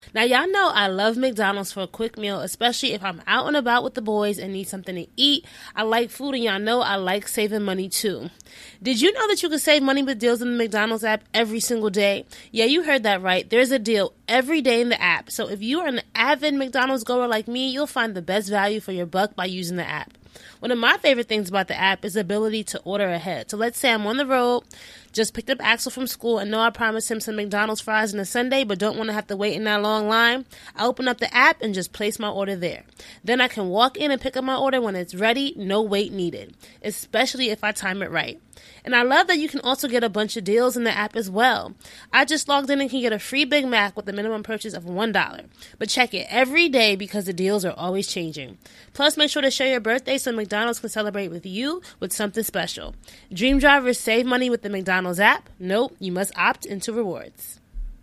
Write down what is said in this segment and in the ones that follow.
Now, y'all know I love McDonald's for a quick meal, especially if I'm out and about with the boys and need something to eat. I like food, and y'all know I like saving money, too. Did you know that you can save money with deals in the McDonald's app every single day? Yeah, you heard that right. There's a deal every day in the app. So if you are an avid McDonald's goer like me, you'll find the best value for your buck by using the app. One of my favorite things about the app is the ability to order ahead. So let's say I'm on the road, just picked up Axel from school, and know I promised him some McDonald's fries on a Sunday, but don't want to have to wait in that long line. I open up the app and just place my order there. Then I can walk in and pick up my order when it's ready, no wait needed, especially if I time it right. And I love that you can also get a bunch of deals in the app as well. I just logged in and can get a free Big Mac with a minimum purchase of $1. But check it every day because the deals are always changing. Plus, make sure to share your birthday so McDonald's can celebrate with you with something special. Dream drivers save money with the McDonald's app. Nope, you must opt into rewards.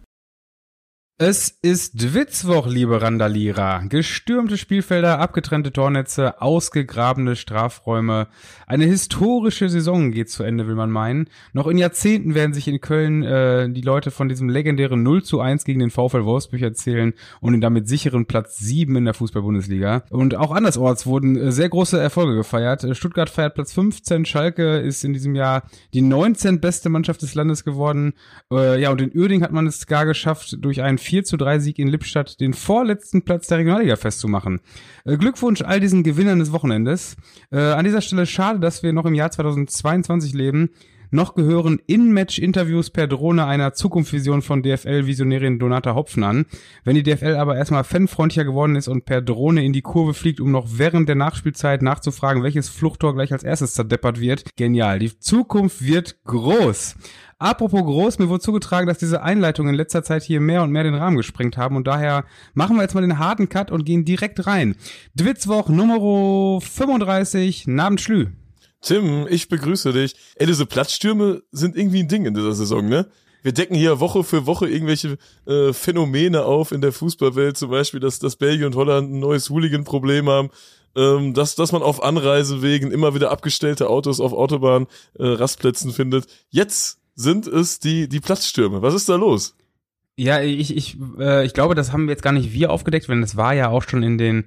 Es ist Witzwoch, liebe Randalierer. Gestürmte Spielfelder, abgetrennte Tornetze, ausgegrabene Strafräume. Eine historische Saison geht zu Ende, will man meinen. Noch in Jahrzehnten werden sich in Köln die Leute von diesem legendären 0:1 gegen den VfL Wolfsburg erzählen und den damit sicheren Platz 7 in der Fußball-Bundesliga. Und auch andersorts wurden sehr große Erfolge gefeiert. Stuttgart feiert Platz 15, Schalke ist in diesem Jahr die 19. beste Mannschaft des Landes geworden. Und in Uerdingen hat man es gar geschafft, durch einen 4:3 Sieg in Lippstadt den vorletzten Platz der Regionalliga festzumachen. Glückwunsch all diesen Gewinnern des Wochenendes. An dieser Stelle schade, dass wir noch im Jahr 2022 leben. Noch gehören In-Match-Interviews per Drohne einer Zukunftsvision von DFL-Visionärin Donata Hopfen an. Wenn die DFL aber erstmal fanfreundlicher geworden ist und per Drohne in die Kurve fliegt, um noch während der Nachspielzeit nachzufragen, welches Fluchttor gleich als erstes zerdeppert wird, genial. Die Zukunft wird groß. Apropos groß, mir wurde zugetragen, dass diese Einleitungen in letzter Zeit hier mehr und mehr den Rahmen gesprengt haben und daher machen wir jetzt mal den harten Cut und gehen direkt rein. Dwitzwoch Nummer 35, Namen Schlü. Tim, ich begrüße dich. Ey, diese Platzstürme sind irgendwie ein Ding in dieser Saison, ne? Wir decken hier Woche für Woche irgendwelche Phänomene auf in der Fußballwelt, zum Beispiel, dass Belgien und Holland ein neues Hooligan-Problem haben, dass man auf Anreisewegen immer wieder abgestellte Autos auf Autobahn Rastplätzen findet. Jetzt sind es die Platzstürme. Was ist da los? Ja, ich glaube, das haben wir jetzt gar nicht wir aufgedeckt, denn das war ja auch schon in den,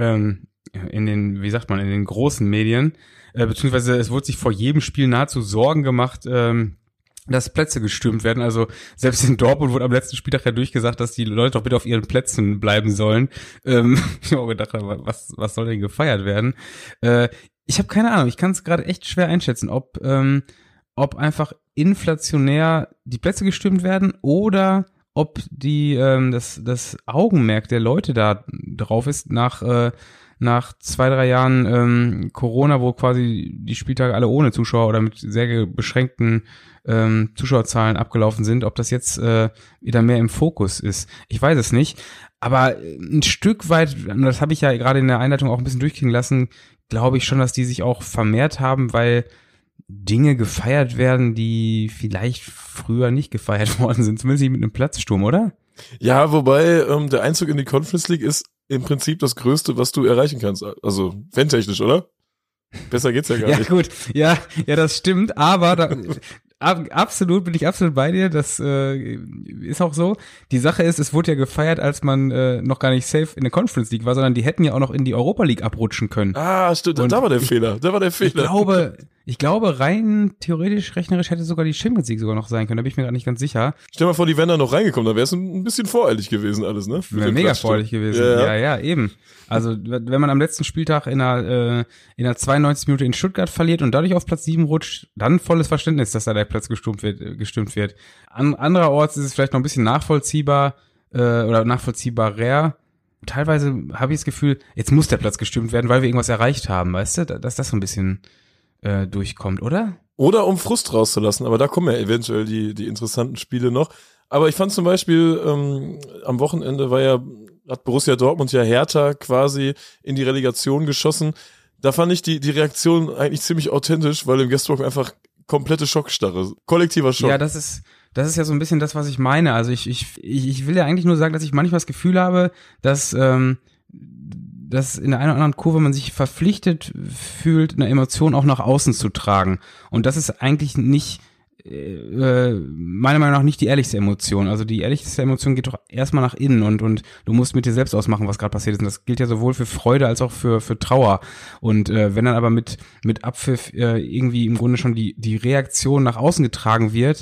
wie sagt man, in den großen Medien, beziehungsweise es wurde sich vor jedem Spiel nahezu Sorgen gemacht, dass Plätze gestürmt werden. Also selbst in Dortmund wurde am letzten Spieltag ja durchgesagt, dass die Leute doch bitte auf ihren Plätzen bleiben sollen. Ich habe gedacht, was soll denn gefeiert werden? Ich habe keine Ahnung, ich kann es gerade echt schwer einschätzen, ob einfach inflationär die Plätze gestürmt werden oder ob das Augenmerk der Leute da drauf ist nach 2-3 Jahren Corona, wo quasi die Spieltage alle ohne Zuschauer oder mit sehr beschränkten Zuschauerzahlen abgelaufen sind, ob das jetzt wieder mehr im Fokus ist. Ich weiß es nicht, aber ein Stück weit, das habe ich ja gerade in der Einleitung auch ein bisschen durchklingen lassen, glaube ich schon, dass die sich auch vermehrt haben, weil Dinge gefeiert werden, die vielleicht früher nicht gefeiert worden sind, zumindest nicht mit einem Platzsturm, oder? Ja, wobei der Einzug in die Conference League ist im Prinzip das Größte, was du erreichen kannst. Also fantechnisch, oder? Besser geht's ja gar nicht. Ja gut, ja, das stimmt, aber bin ich absolut bei dir, das ist auch so. Die Sache ist, es wurde ja gefeiert, als man noch gar nicht safe in der Conference League war, sondern die hätten ja auch noch in die Europa League abrutschen können. Ah, stimmt, da war der Fehler. Ich glaube, rein theoretisch, rechnerisch hätte sogar die Champions League sogar noch sein können, da bin ich mir gar nicht ganz sicher. Stell mal vor, die wären da noch reingekommen, da wäre es ein bisschen voreilig gewesen alles, ne? Wäre mega voreilig gewesen, ja, eben. Also, wenn man am letzten Spieltag in einer 92 Minute in Stuttgart verliert und dadurch auf Platz 7 rutscht, dann volles Verständnis, dass da der Platz gestimmt wird. Andererorts ist es vielleicht noch ein bisschen nachvollziehbar oder nachvollziehbarer. Teilweise habe ich das Gefühl, jetzt muss der Platz gestimmt werden, weil wir irgendwas erreicht haben, weißt du, dass das so ein bisschen durchkommt, oder? Oder um Frust rauszulassen, aber da kommen ja eventuell die interessanten Spiele noch. Aber ich fand zum Beispiel, am Wochenende hat Borussia Dortmund ja Hertha quasi in die Relegation geschossen. Da fand ich die Reaktion eigentlich ziemlich authentisch, weil im Guestwalk einfach komplette Schockstarre, kollektiver Schock. Ja, das ist ja so ein bisschen das, was ich meine. Also ich will ja eigentlich nur sagen, dass ich manchmal das Gefühl habe, dass in der einen oder anderen Kurve man sich verpflichtet fühlt, eine Emotion auch nach außen zu tragen. Und das ist eigentlich nicht meiner Meinung nach nicht die ehrlichste Emotion. Also die ehrlichste Emotion geht doch erstmal nach innen und du musst mit dir selbst ausmachen, was gerade passiert ist. Und das gilt ja sowohl für Freude als auch für Trauer. Und wenn dann aber mit Abpfiff irgendwie im Grunde schon die Reaktion nach außen getragen wird,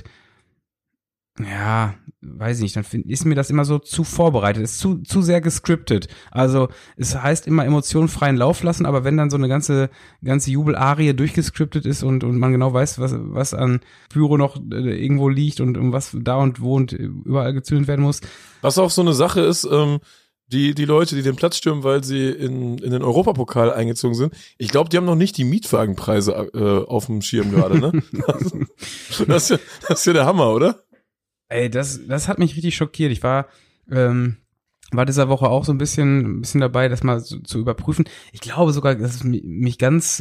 ja, weiß ich nicht, dann ist mir das immer so zu vorbereitet, ist zu sehr gescriptet. Also es heißt immer Emotionen freien Lauf lassen, aber wenn dann so eine ganze Jubelarie durchgescriptet ist und man genau weiß, was an Pyro noch irgendwo liegt und was da und wo und überall gezündet werden muss. Was auch so eine Sache ist, die Leute, die den Platz stürmen, weil sie in den Europapokal eingezogen sind, ich glaube, die haben noch nicht die Mietwagenpreise auf dem Schirm gerade, ne? Das ist ja der Hammer, oder? Ey, das hat mich richtig schockiert. Ich war dieser Woche auch so ein bisschen dabei, das mal zu überprüfen. Ich glaube sogar, dass es mich ganz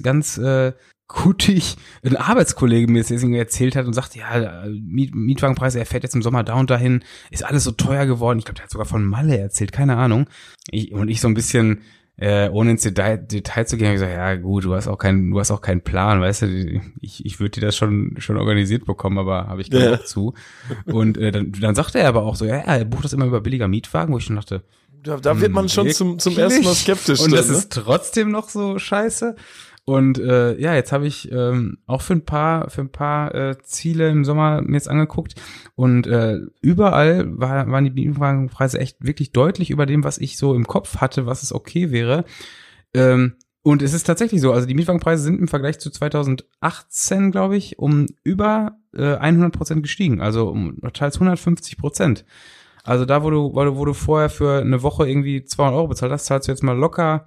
gutig ein Arbeitskollege mir das irgendwie erzählt hat und sagt, ja, Mietwagenpreise, er fährt jetzt im Sommer da und dahin, ist alles so teuer geworden. Ich glaube, der hat sogar von Malle erzählt, keine Ahnung. Ich so ein bisschen ohne ins Detail zu gehen, habe ich gesagt, ja gut, du hast auch keinen Plan, weißt du, ich würde dir das schon organisiert bekommen, aber habe ich keinen Bock zu. Und dann sagte er aber auch so, ja, er bucht das immer über billiger Mietwagen, wo ich schon dachte, da wird man schon zum ersten Mal skeptisch. Und das ist trotzdem noch so scheiße. Und jetzt habe ich auch für ein paar Ziele im Sommer mir jetzt angeguckt und überall waren die Mietwagenpreise echt wirklich deutlich über dem, was ich so im Kopf hatte, was es okay wäre. Und es ist tatsächlich so, also die Mietwagenpreise sind im Vergleich zu 2018, glaube ich, um über 100% gestiegen, also um teils 150%. Also da, wo du vorher für eine Woche irgendwie 200 Euro bezahlt hast, zahlst du jetzt mal locker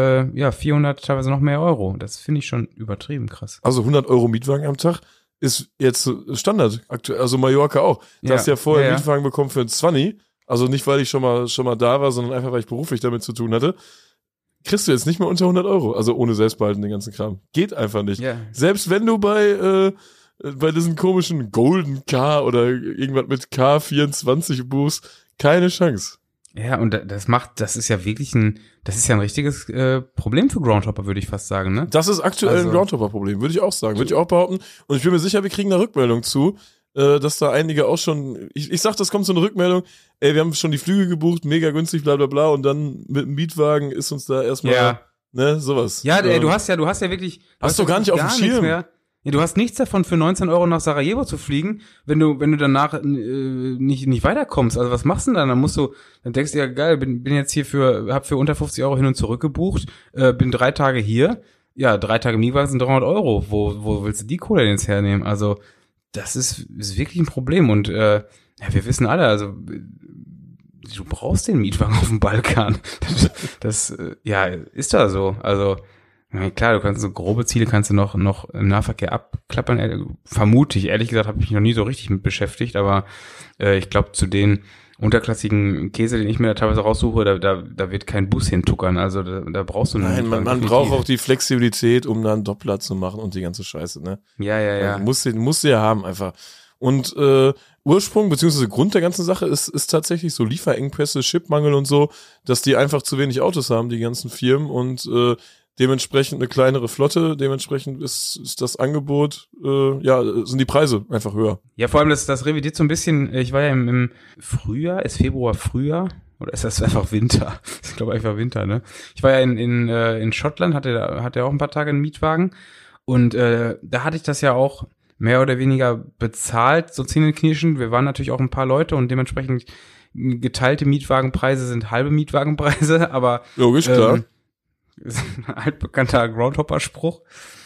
400, teilweise noch mehr Euro. Das finde ich schon übertrieben krass. Also 100 Euro Mietwagen am Tag ist jetzt Standard aktuell, also Mallorca auch. Du hast ja vorher einen Mietwagen bekommen für ein 20, also nicht, weil ich schon mal da war, sondern einfach, weil ich beruflich damit zu tun hatte. Kriegst du jetzt nicht mehr unter 100 Euro, also ohne Selbstbehalten den ganzen Kram. Geht einfach nicht. Yeah. Selbst wenn du bei diesen komischen Golden Car oder irgendwas mit K24 buchst, keine Chance. Ja, und das ist ja wirklich ein richtiges Problem für Groundhopper, würde ich fast sagen, ne? Das ist aktuell ein Groundhopper-Problem, würde ich auch sagen, würde ich auch behaupten. Und ich bin mir sicher, wir kriegen da Rückmeldung zu, dass da einige auch schon, ich sag, das kommt so eine Rückmeldung, ey, wir haben schon die Flüge gebucht, mega günstig, bla bla bla, und dann mit dem Mietwagen ist uns da erstmal, ne, sowas. Ja, ey, du hast ja wirklich, hast du gar nicht auf dem Schirm. Ja, du hast nichts davon, für 19 Euro nach Sarajevo zu fliegen, wenn du danach nicht weiterkommst. Also was machst du denn dann? Dann denkst du, ja geil, bin jetzt hier hab für unter 50 Euro hin und zurück gebucht, bin 3 Tage hier. Ja, 3 Tage Mietwagen sind 300 Euro. Wo willst du die Kohle denn jetzt hernehmen? Also das ist wirklich ein Problem. Und wir wissen alle, also du brauchst den Mietwagen auf dem Balkan. Das ist da so. Also ja, klar, du kannst so grobe Ziele noch im Nahverkehr abklappern. Vermute ich, ehrlich gesagt, habe ich mich noch nie so richtig mit beschäftigt, aber ich glaube, zu den unterklassigen Käse, den ich mir da teilweise raussuche, da wird kein Bus hintuckern. Also da brauchst du einen. Nein, man braucht auch die Flexibilität, um da einen Doppler zu machen und die ganze Scheiße, ne? Ja. Also musst du ja haben einfach. Und Ursprung bzw. Grund der ganzen Sache ist tatsächlich so Lieferengpässe, Chipmangel und so, dass die einfach zu wenig Autos haben, die ganzen Firmen, und dementsprechend eine kleinere Flotte, dementsprechend ist das Angebot, sind die Preise einfach höher. Ja, vor allem das revidiert so ein bisschen, ich war ja im Frühjahr, ist Februar Frühjahr, oder ist das einfach Winter? Ich glaube einfach Winter, ne? Ich war ja in Schottland, hatte auch ein paar Tage einen Mietwagen, und da hatte ich das ja auch mehr oder weniger bezahlt, so zähneknirschend. Wir waren natürlich auch ein paar Leute und dementsprechend geteilte Mietwagenpreise sind halbe Mietwagenpreise, aber logisch, klar. Ist ein altbekannter Groundhopper-Spruch.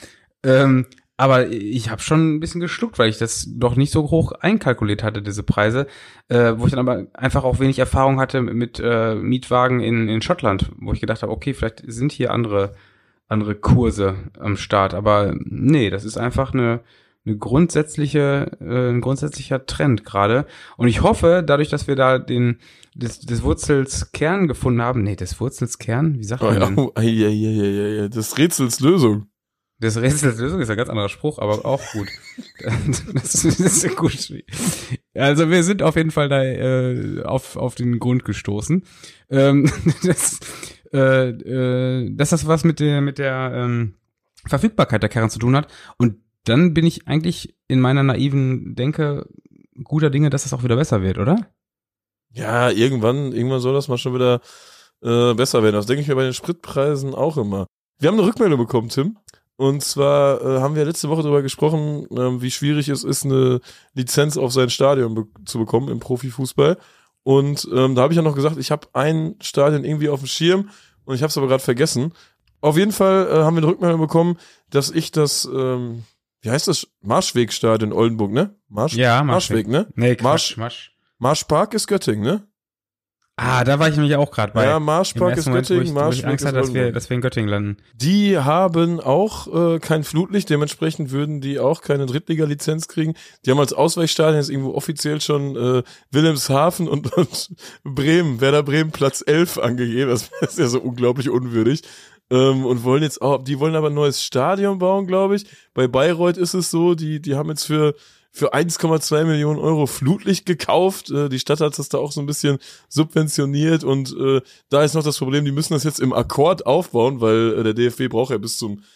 Aber ich habe schon ein bisschen geschluckt, weil ich das doch nicht so hoch einkalkuliert hatte, diese Preise, wo ich dann aber einfach auch wenig Erfahrung hatte mit Mietwagen in Schottland, wo ich gedacht habe, okay, vielleicht sind hier andere Kurse am Start, aber nee, das ist einfach ein grundsätzlicher Trend gerade. Und ich hoffe, dadurch, dass wir da des Wurzels Kern gefunden haben, des Wurzels Kern, wie sagt man denn? Ja, des Rätsels Lösung. Des Rätsels Lösung ist ein ganz anderer Spruch, aber auch gut. Das ist gut. Also wir sind auf jeden Fall da auf den Grund gestoßen. Dass das was mit der Verfügbarkeit der Kerne zu tun hat. Und dann bin ich eigentlich in meiner naiven Denke guter Dinge, dass es auch wieder besser wird, oder? Ja, irgendwann soll das mal schon wieder besser werden. Das denke ich mir bei den Spritpreisen auch immer. Wir haben eine Rückmeldung bekommen, Tim. Und zwar haben wir letzte Woche darüber gesprochen, wie schwierig es ist, eine Lizenz auf sein Stadion zu bekommen im Profifußball. Und da habe ich ja noch gesagt, ich habe ein Stadion irgendwie auf dem Schirm und ich habe es aber gerade vergessen. Auf jeden Fall haben wir eine Rückmeldung bekommen, dass ich das, wie heißt das? Marschwegstadion Oldenburg, ne? Marschweg, ne? Nee, Marschpark ist Göttingen, ne? Ah, da war ich nämlich auch gerade bei. Ja, Marschpark ist Göttingen, wo ich Angst hatte, dass wir in Göttingen landen. Die haben auch kein Flutlicht, dementsprechend würden die auch keine Drittliga-Lizenz kriegen. Die haben als Ausweichstadion jetzt irgendwo offiziell schon Wilhelmshaven und Bremen, Werder Bremen Platz 11 angegeben. Das ist ja so unglaublich unwürdig. Und wollen jetzt auch, die wollen aber ein neues Stadion bauen, glaube ich. Bei Bayreuth ist es so, die haben jetzt für 1,2 Millionen Euro Flutlicht gekauft. Die Stadt hat das da auch so ein bisschen subventioniert und da ist noch das Problem, die müssen das jetzt im Akkord aufbauen, weil der DFB braucht ja bis zum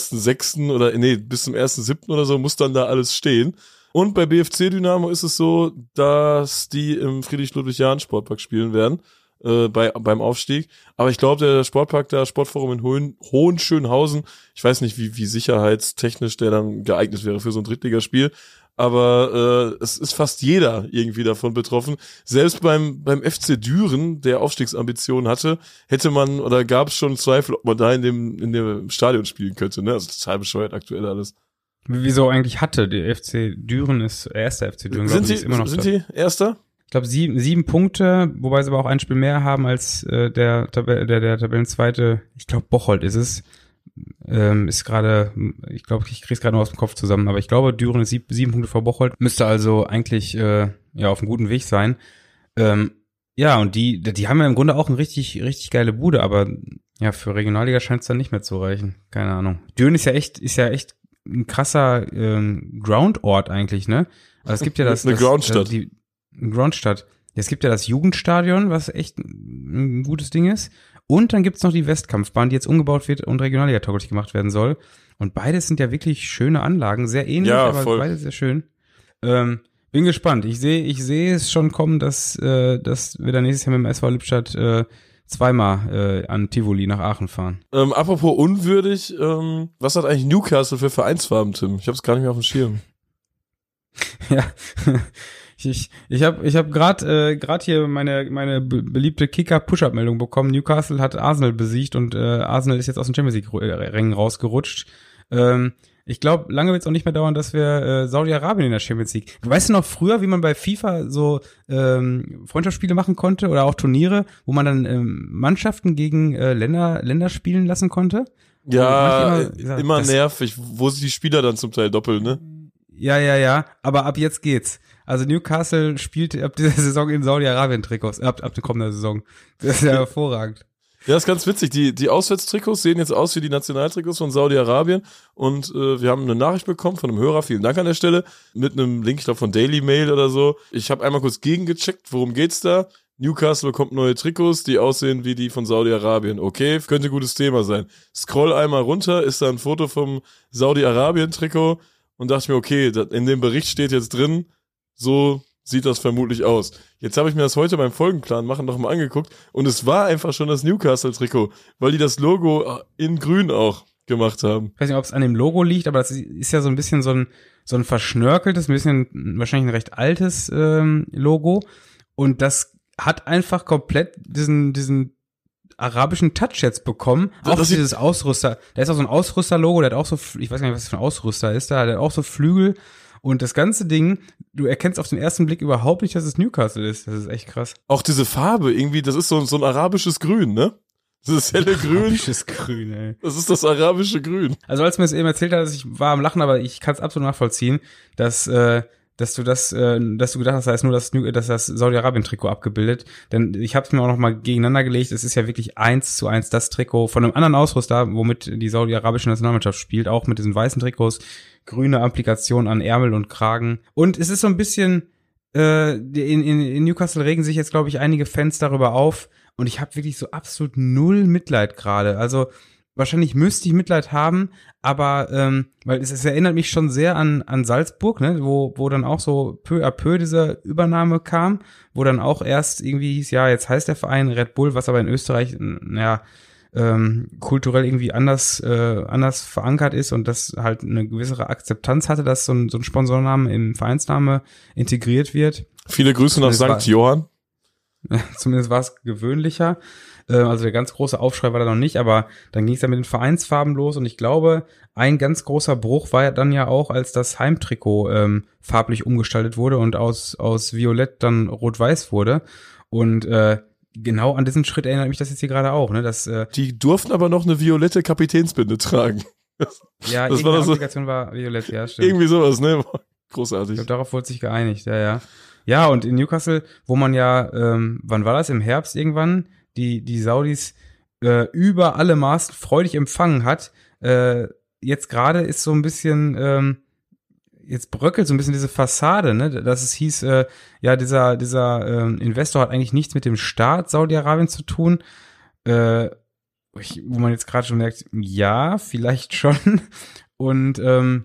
1.6. Bis zum 1.7. oder so muss dann da alles stehen. Und bei BFC Dynamo ist es so, dass die im Friedrich-Ludwig-Jahn-Sportpark spielen werden, beim Aufstieg. Aber ich glaube, der Sportpark da, Sportforum in Hohenschönhausen, ich weiß nicht, wie sicherheitstechnisch der dann geeignet wäre für so ein Drittligaspiel. Aber es ist fast jeder irgendwie davon betroffen. Selbst beim FC Düren, der Aufstiegsambitionen hatte, gab es schon Zweifel, ob man da in dem Stadion spielen könnte. Ne? Also total bescheuert aktuell alles. Wieso eigentlich hatte? Der FC Düren ist erster FC Düren, glaube ich, ist immer noch Sind die Erster? Ich glaube 7 Punkte, wobei sie aber auch ein Spiel mehr haben als der Tabellenzweite. Ich glaube Bocholt ist es. Ist gerade, ich glaube, ich krieg's gerade noch aus dem Kopf zusammen, aber ich glaube, Düren ist 7 Punkte vor Bocholt, müsste also eigentlich auf einem guten Weg sein. Ja, und die haben ja im Grunde auch eine richtig geile Bude, aber ja, für Regionalliga scheint es dann nicht mehr zu reichen. Keine Ahnung. Düren ist ja echt ein krasser Groundort eigentlich, ne? Also es gibt ja das Groundstadt. Groundstadt. Ja, es gibt ja das Jugendstadion, was echt ein gutes Ding ist. Und dann gibt's noch die Westkampfbahn, die jetzt umgebaut wird und Regionalliga-tauglich gemacht werden soll. Und beides sind ja wirklich schöne Anlagen, sehr ähnlich, ja, aber voll. beide sehr schön. Bin gespannt. Ich sehe es schon kommen, dass wir dann nächstes Jahr mit dem SV Lippstadt zweimal an Tivoli nach Aachen fahren. Apropos unwürdig, was hat eigentlich Newcastle für Vereinsfarben, Tim? Ich habe es gar nicht mehr auf dem Schirm. Ja, ich habe gerade hier meine beliebte Kicker-Push-Up-Meldung bekommen. Newcastle hat Arsenal besiegt und Arsenal ist jetzt aus den Champions League-Rängen rausgerutscht. Ich glaube, lange wird es auch nicht mehr dauern, dass wir Saudi-Arabien in der Champions League. Weißt du noch früher, wie man bei FIFA so Freundschaftsspiele machen konnte oder auch Turniere, wo man dann Mannschaften gegen Länder spielen lassen konnte? Ja, immer nervig, wo sich die Spieler dann zum Teil doppeln, ne? Ja, aber ab jetzt geht's. Also Newcastle spielt ab dieser Saison in Saudi-Arabien-Trikots, ab der kommenden Saison. Das ist ja hervorragend. Ja, ist ganz witzig. Die Auswärtstrikots sehen jetzt aus wie die Nationaltrikots von Saudi-Arabien und wir haben eine Nachricht bekommen von einem Hörer, vielen Dank an der Stelle, mit einem Link, ich glaube von Daily Mail oder so. Ich habe einmal kurz gegengecheckt, worum geht's da? Newcastle bekommt neue Trikots, die aussehen wie die von Saudi-Arabien. Okay, könnte ein gutes Thema sein. Scroll einmal runter, ist da ein Foto vom Saudi-Arabien-Trikot und dachte mir, okay, in dem Bericht steht jetzt drin, so sieht das vermutlich aus. Jetzt habe ich mir das heute beim Folgenplan machen noch mal angeguckt und es war einfach schon das Newcastle-Trikot, weil die das Logo in grün auch gemacht haben. Ich weiß nicht, ob es an dem Logo liegt, aber das ist ja so ein bisschen so ein verschnörkeltes, ein bisschen wahrscheinlich ein recht altes Logo und das hat einfach komplett diesen arabischen Touch jetzt bekommen. Auch dieses Ausrüster. Da ist auch so ein Ausrüster-Logo, der hat auch so, ich weiß gar nicht, was das für ein Ausrüster ist da, der hat auch so Flügel. Und das ganze Ding, du erkennst auf den ersten Blick überhaupt nicht, dass es Newcastle ist. Das ist echt krass. Auch diese Farbe irgendwie, das ist so ein arabisches Grün, ne? Das ist helle Grün. Arabisches Grün, ey. Das ist das arabische Grün. Also als mir das eben erzählt hast, ich war am Lachen, aber ich kann es absolut nachvollziehen, dass du gedacht hast, da ist nur das Saudi-Arabien-Trikot abgebildet. Denn ich habe es mir auch noch mal gegeneinander gelegt. Es ist ja wirklich 1:1 das Trikot von einem anderen Ausrüster, womit die saudi-arabische Nationalmannschaft spielt, auch mit diesen weißen Trikots, grüne Applikation an Ärmel und Kragen. Und es ist so ein bisschen, in Newcastle regen sich jetzt, glaube ich, einige Fans darüber auf. Und ich habe wirklich so absolut null Mitleid gerade. Also wahrscheinlich müsste ich Mitleid haben, aber weil es erinnert mich schon sehr an Salzburg, ne, wo dann auch so peu à peu diese Übernahme kam, wo dann auch erst irgendwie hieß, ja, jetzt heißt der Verein Red Bull, was aber in Österreich, kulturell irgendwie anders verankert ist und das halt eine gewisse Akzeptanz hatte, dass so ein Sponsorname im Vereinsname integriert wird. Viele Grüße nach St. Johann. Zumindest war es gewöhnlicher. Also der ganz große Aufschrei war da noch nicht, aber dann ging es ja mit den Vereinsfarben los und ich glaube, ein ganz großer Bruch war ja dann ja auch, als das Heimtrikot farblich umgestaltet wurde und aus Violett dann Rot-Weiß wurde und genau an diesen Schritt erinnert mich das jetzt hier gerade auch, ne? Dass, die durften aber noch eine violette Kapitänsbinde tragen. Ja, das war Applikation war violett, ja, stimmt. Irgendwie sowas, ne? Großartig. Ich glaube, darauf wurde sich geeinigt, ja. Ja, und in Newcastle, wo man ja, wann war das? Im Herbst irgendwann, die Saudis über alle Maßen freudig empfangen hat. Jetzt gerade ist so ein bisschen, jetzt bröckelt so ein bisschen diese Fassade, ne, dass es hieß, ja, dieser Investor hat eigentlich nichts mit dem Staat Saudi-Arabien zu tun, wo man jetzt gerade schon merkt, ja, vielleicht schon. Und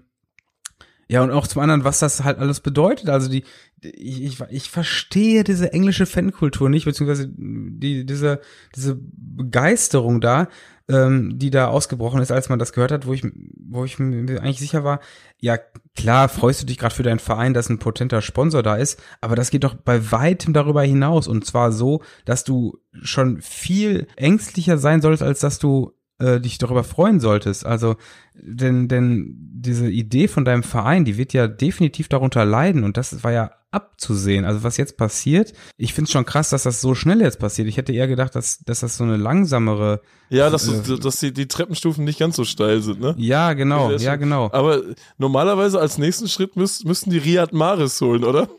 ja, und auch zum anderen, was das halt alles bedeutet. Also ich verstehe diese englische Fankultur nicht, beziehungsweise diese Begeisterung da, die da ausgebrochen ist, als man das gehört hat, wo ich mir eigentlich sicher war, ja klar, freust du dich gerade für deinen Verein, dass ein potenter Sponsor da ist, aber das geht doch bei weitem darüber hinaus und zwar so, dass du schon viel ängstlicher sein solltest, als dass du dich darüber freuen solltest. Also, denn diese Idee von deinem Verein, die wird ja definitiv darunter leiden und das war ja abzusehen. Also was jetzt passiert, ich finde es schon krass, dass das so schnell jetzt passiert. Ich hätte eher gedacht, dass das so eine langsamere... Ja, dass die Treppenstufen nicht ganz so steil sind, ne? Ja, genau, ja, genau. Aber normalerweise als nächsten Schritt müssten die Riyad Mahrez holen, oder?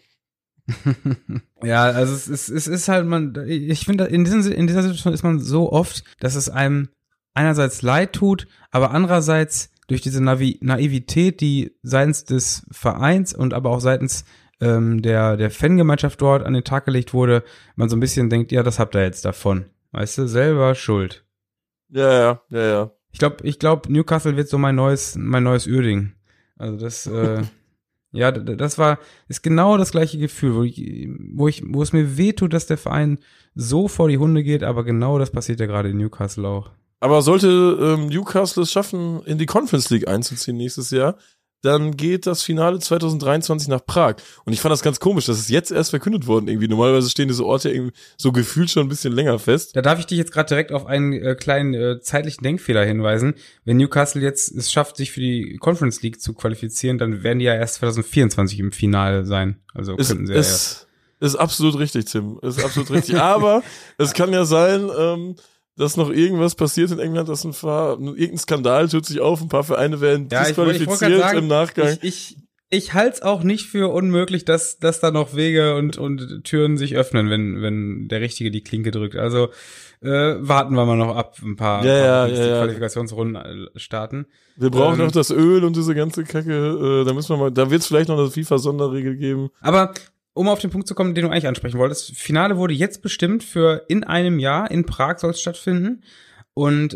Ja, also es ist halt, ich finde, in dieser Situation ist man so oft, dass es einem einerseits leid tut, aber andererseits durch diese Naivität, die seitens des Vereins und aber auch seitens der Fangemeinschaft dort an den Tag gelegt wurde, man so ein bisschen denkt, ja, das habt ihr jetzt davon. Weißt du, selber schuld. Ja. Ich glaube, Newcastle wird so mein neues Uerdingen. Also das, ja, ist genau das gleiche Gefühl, wo es mir wehtut, dass der Verein so vor die Hunde geht, aber genau das passiert ja gerade in Newcastle auch. Aber sollte Newcastle es schaffen, in die Conference League einzuziehen nächstes Jahr, dann geht das Finale 2023 nach Prag. Und ich fand das ganz komisch, dass es jetzt erst verkündet worden irgendwie. Normalerweise stehen diese Orte irgendwie so gefühlt schon ein bisschen länger fest. Da darf ich dich jetzt gerade direkt auf einen kleinen zeitlichen Denkfehler hinweisen. Wenn Newcastle jetzt es schafft, sich für die Conference League zu qualifizieren, dann werden die ja erst 2024 im Finale sein. Also könnten sie ja erst. Ist absolut richtig, Tim. Ist absolut richtig. Aber es kann ja sein, dass noch irgendwas passiert in England, dass irgendein Skandal tut sich auf, ein paar Vereine werden disqualifiziert sagen, im Nachgang. Ich halte es auch nicht für unmöglich, dass da noch Wege und Türen sich öffnen, wenn der Richtige die Klinke drückt. Also warten wir mal noch ab, ein paar die Qualifikationsrunden starten. Wir brauchen noch das Öl und diese ganze Kacke. Da wird es vielleicht noch eine FIFA-Sonderregel geben. Aber um auf den Punkt zu kommen, den du eigentlich ansprechen wolltest, Finale wurde jetzt bestimmt für in einem Jahr, in Prag soll es stattfinden. Und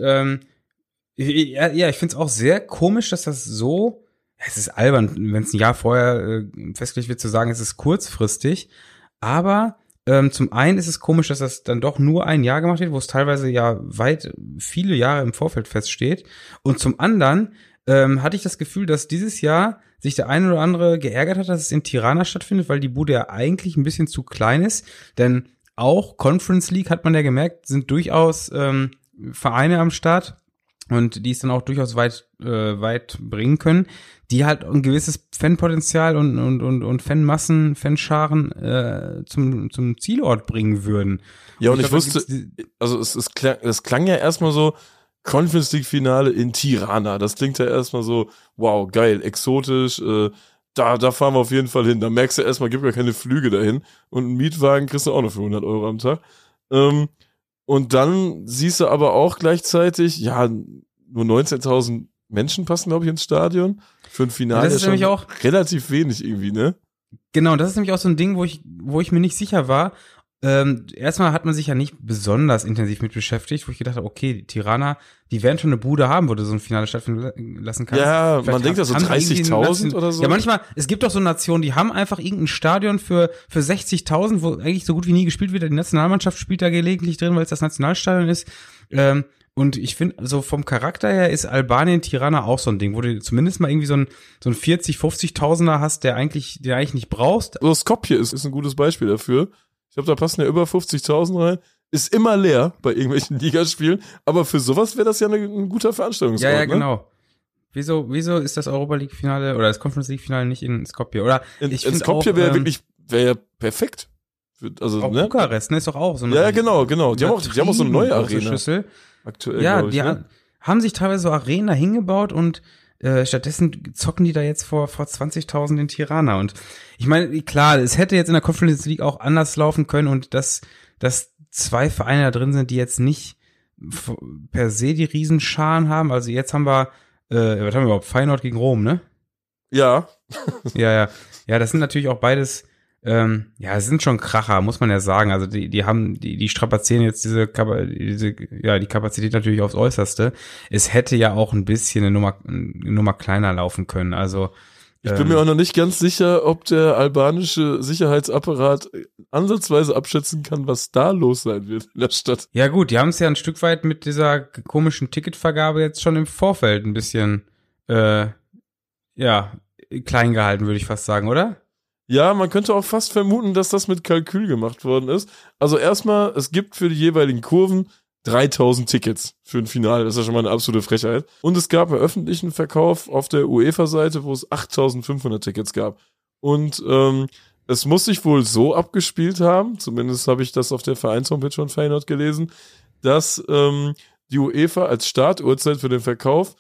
ich finde es auch sehr komisch, dass das so, es ist albern, wenn es ein Jahr vorher festgelegt wird, zu sagen, es ist kurzfristig. Aber zum einen ist es komisch, dass das dann doch nur ein Jahr gemacht wird, wo es teilweise ja viele Jahre im Vorfeld feststeht. Und zum anderen hatte ich das Gefühl, dass dieses Jahr sich der eine oder andere geärgert hat, dass es in Tirana stattfindet, weil die Bude ja eigentlich ein bisschen zu klein ist. Denn auch Conference League, hat man ja gemerkt, sind durchaus Vereine am Start und die es dann auch durchaus weit bringen können, die halt ein gewisses Fanpotenzial und Fanmassen, Fanscharen zum Zielort bringen würden. Ja, und ich wusste, also es klang ja erstmal so, Conference League Finale in Tirana. Das klingt ja erstmal so, wow, geil, exotisch, da fahren wir auf jeden Fall hin. Da merkst du erstmal, gibt ja keine Flüge dahin. Und einen Mietwagen kriegst du auch noch für 100 Euro am Tag. Und dann siehst du aber auch gleichzeitig, ja, nur 19.000 Menschen passen, glaube ich, ins Stadion. Für ein Finale das ist nämlich auch relativ wenig irgendwie, ne? Genau, das ist nämlich auch so ein Ding, wo ich mir nicht sicher war, erstmal hat man sich ja nicht besonders intensiv mit beschäftigt, wo ich gedacht habe, okay, die Tirana, die werden schon eine Bude haben, wo du so ein Finale stattfinden lassen kannst. Ja, Vielleicht man denkt ja so 30.000 oder so. Ja, manchmal, es gibt doch so Nationen, die haben einfach irgendein Stadion für 60.000, wo eigentlich so gut wie nie gespielt wird. Die Nationalmannschaft spielt da gelegentlich drin, weil es das Nationalstadion ist. Und ich finde, so vom Charakter her ist Albanien Tirana auch so ein Ding, wo du zumindest mal irgendwie so ein 40-50.000er hast, der eigentlich nicht brauchst. Also Skopje ist ein gutes Beispiel dafür. Ich glaube, da passen ja über 50.000 rein. Ist immer leer bei irgendwelchen Ligaspielen, aber für sowas wäre das ja ein guter Veranstaltungsort. Ja, genau. Wieso ist das Europa League Finale oder das Conference League Finale nicht in Skopje? Oder in Skopje wäre ja perfekt. Also, auch ne? Bukarest, ne, ist doch auch so eine. Ja, genau. Die haben auch so eine neue Arena. Aktuell, ja, die haben sich teilweise so Arenen da hingebaut und stattdessen zocken die da jetzt vor 20.000 in Tirana. Und ich meine, klar, es hätte jetzt in der Conference League auch anders laufen können und dass 2 Vereine da drin sind, die jetzt nicht per se die Riesenscharen haben. Also jetzt haben wir, was haben wir überhaupt? Feyenoord gegen Rom, ne? Ja. Ja, das sind natürlich auch beides, es sind schon Kracher, muss man ja sagen. Also die strapazieren jetzt die Kapazität natürlich aufs Äußerste. Es hätte ja auch ein bisschen eine Nummer kleiner laufen können. Also ich bin mir auch noch nicht ganz sicher, ob der albanische Sicherheitsapparat ansatzweise abschätzen kann, was da los sein wird in der Stadt. Ja gut, die haben es ja ein Stück weit mit dieser komischen Ticketvergabe jetzt schon im Vorfeld ein bisschen klein gehalten, würde ich fast sagen, oder? Ja, man könnte auch fast vermuten, dass das mit Kalkül gemacht worden ist. Also erstmal, es gibt für die jeweiligen Kurven 3.000 Tickets für ein Finale. Das ist ja schon mal eine absolute Frechheit. Und es gab einen öffentlichen Verkauf auf der UEFA-Seite, wo es 8.500 Tickets gab. Und es muss sich wohl so abgespielt haben, zumindest habe ich das auf der Vereins-Homepage von Feyenoord gelesen, dass die UEFA als Startuhrzeit für den Verkauf